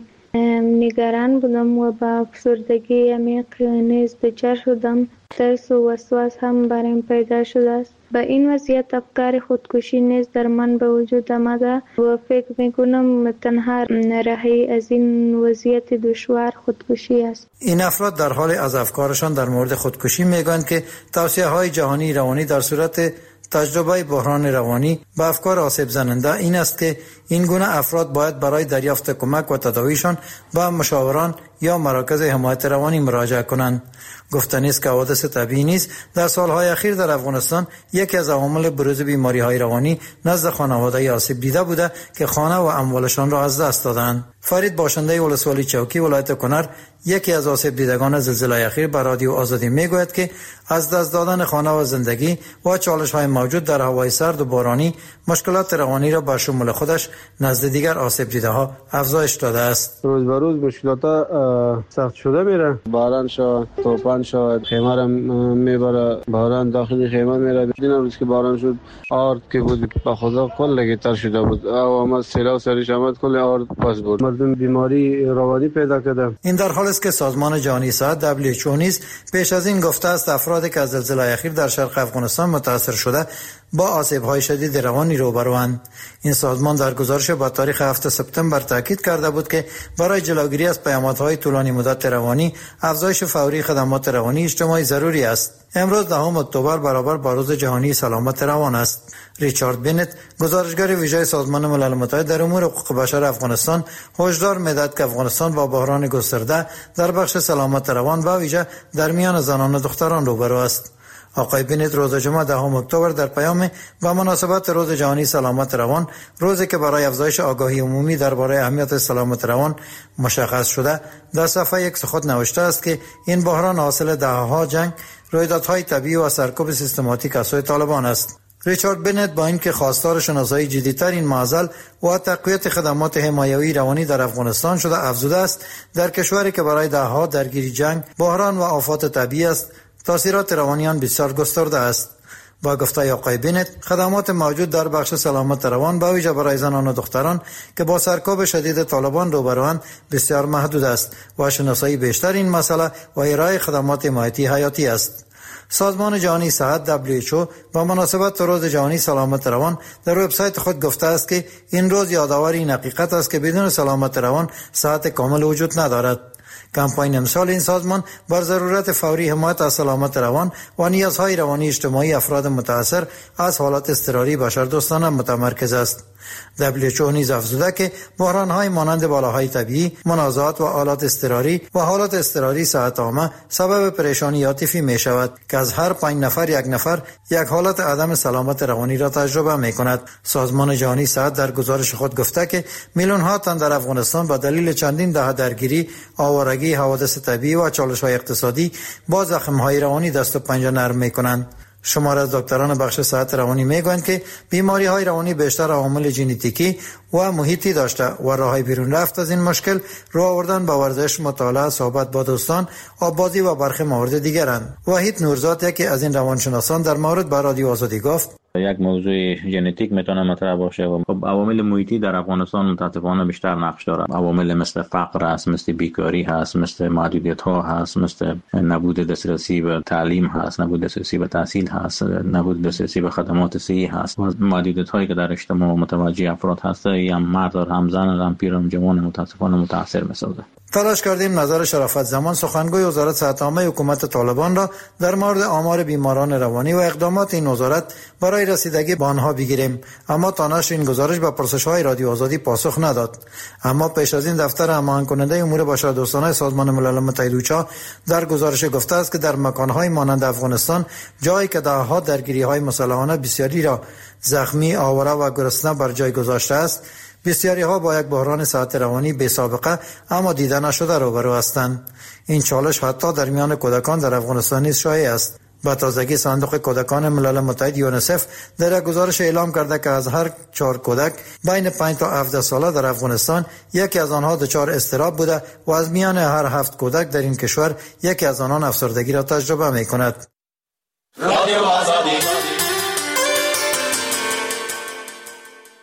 Speaker 18: نگران بودم و با افسردگی عمیق نیز دچار شدم. ترس و وسواس هم برایم پیدا شده است. با این وضعیت افکار خودکشی نیز در من به وجود آمده و فکر میکنم تنها راهی از این وضعیت دشوار خودکشی است.
Speaker 17: این افراد در حال از افکارشان در مورد خودکشی میگویند که توصیه های جهانی روانی در صورت تجربه بحران روانی به افکار آسیب زننده این است که این گونه افراد باید برای دریافت کمک و تداویشان به مشاوران یا مراکز حمایت روانی مراجعه کنند. گفتنی است که حوادث طبیعی نیز در سالهای اخیر در افغانستان یکی از عوامل بروز بیماری‌های روانی نزد خانواده آسیب دیده بوده که خانه و اموالشان را از دست دادند. فرید باشنده ولسوالی چوکی ولایت کنر یکی از آسیب دیدگان زلزله اخیر به رادیو آزادی میگوید که از دست دادن خانه و زندگی و چالش‌های موجود در هوای سرد و بارانی مشکلات روانی را به شمول خودش نزد دیگر آسیب دیده‌ها افزایش داده است.
Speaker 19: روز به روز مشکلات سخت شده میره. باران شد، طوفان شد، خیمه را میبره، باران داخل خیمه میره. این روز که باران شد آرد که بود به خدا کل تر شده بود. او ما سیلاب سرش آمد کل آرد پس بود. مردم بیماری روانی پیدا کرده.
Speaker 17: این در حالی است که سازمان جهانی صحت دبلیو اچ او نیز پیش از این گفته است افرادی که از زلزله اخیر در شرق افغانستان متاثر شده با آسیب‌های شدید روانی روبروند. این سازمان در گزارش با تاریخ هفتم سپتامبر تاکید کرده بود که برای جلوگیری از پیامدهای طولانی مدت روانی افزایش فوری خدمات روانی اجتماعی ضروری است. امروز دهم اکتبر برابر با روز جهانی سلامت روان است. ریچارد بینت، گزارشگر ویژه سازمان ملل متحد در امور حقوق بشر افغانستان، هشدار می‌دهد که افغانستان با بحران گسترده در بخش سلامت روان و ویژه در میان زنان و دختران روبرو است. آقای بینت روز جمعه دهم اکتبر در پیام به مناسبت روز جهانی سلامت روان، روزی که برای افزایش آگاهی عمومی درباره اهمیت سلامت روان مشخص شده، در صفحه یک خود نوشته است که این بحران حاصل دهه‌ها جنگ، رویدادهای طبیعی و سرکوب سیستماتیک از سوی طالبان است. ریچارد بینت با اینکه خواستار شناسایی جدی‌تر این معضل و تقویت خدمات حمایوی روانی در افغانستان شده افزوده است، در کشوری که برای دهه‌ها درگیر جنگ، بحران و آفات طبیعی است، تاثیرات روانیان بسیار گسترده است. با گفته آقای بینت، خدمات موجود در بخش سلامت روان با ویژه برای زنان و دختران که با سرکوب شدید طالبان روبروند بسیار محدود است و شناسایی بیشتر این مسئله و ارائه خدمات حمایتی حیاتی است. سازمان جهانی صحت دبلیو اچ او با مناسبت روز جهانی سلامت روان در وبسایت خود گفته است که این روز یادآور این حقیقت است که بدون سلامت روان صحت کامل وجود ندارد. کمپاین امسال این سازمان بر ضرورت فوری حمایت از سلامت روان و نیازهای روانی اجتماعی افراد متاثر از حالات اضطراری بشردوستانه متمرکز است. دبلیو اچ او نیز افزوده که بحران‌های مانند بالاهای طبیعی، منازعات و حالات اضطراری و حالات اضطراری صحت عامه سبب پریشانی عاطفی می شود که از هر پنج نفر یک نفر یک حالت عدم سلامت روانی را تجربه می کند. سازمان جهانی صحت در گزارش خود گفته که میلیون‌ها تن در افغانستان به دلیل چندین دهه درگیری، آوارگی، حوادث طبیعی و چالش‌های اقتصادی با زخم‌های روانی دست و پنجه نرم می‌کنند. شمار از دکتران بخش صحت روانی میگویند که بیماری‌های روانی بیشتر عوامل ژنتیکی و محیطی داشته و راهی بیرون رفت از این مشکل رو آوردن با ورزش، مطالعه، صحبت با دوستان، آببازی و برخی موارد دیگرند. وحید نورزاد یکی از این روانشناسان در مورد با رادیو آزادی گفت:
Speaker 3: یک موضوع ژنتیک میتونه مطرح باشه و خب عوامل محیطی در افغانستان متاسفانه بیشتر نقش داره. عوامل مثل فقر هست، مثل بیکاری هست، مثل محدودیت ها هست، مثل نبود دسترسی به تعلیم هست، نبود دسترسی به تحصیل هست، نبود دسترسی به خدمات صحی هست. محدودیت هایی که در اجتماع متوجه افراد هست، هم مرد هم زن هم پیر هم جوان متاسفانه متاثر میسازه.
Speaker 17: تلاش کردیم نظر شرافت زمان سخنگوی وزارت صحت عامه حکومت طالبان را در مورد آمار بیماران روانی و اقدامات این وزارت برای رسیدگی به آنها بگیریم، اما تا نشر این گزارش به پرسش‌های رادیو آزادی پاسخ نداد. اما پیش از این دفتر هماهنگ کننده امور بشردوستانه سازمان ملل متحد اوچا در گزارش گفته است که در مکان‌های مانند افغانستان، جایی که ده‌ها درگیری‌های مسلحانه بسیاری را زخمی، آواره و گرسنه بر جای گذاشته است، بسیاری ها با یک بحران صحت روانی بی سابقه اما دیده نشده روبرو هستند. این چالش حتی در میان کودکان در افغانستان نیز شایع است. به تازگی صندوق کودکان ملل متحد یونیسف در یک گزارش اعلام کرده که از هر چهار کودک بین پنج تا هفده ساله در افغانستان یکی از آنها دچار اضطراب بوده و از میان هر هفت کودک در این کشور یکی از آنان افسردگی را تجربه می کند. رادیو آزادی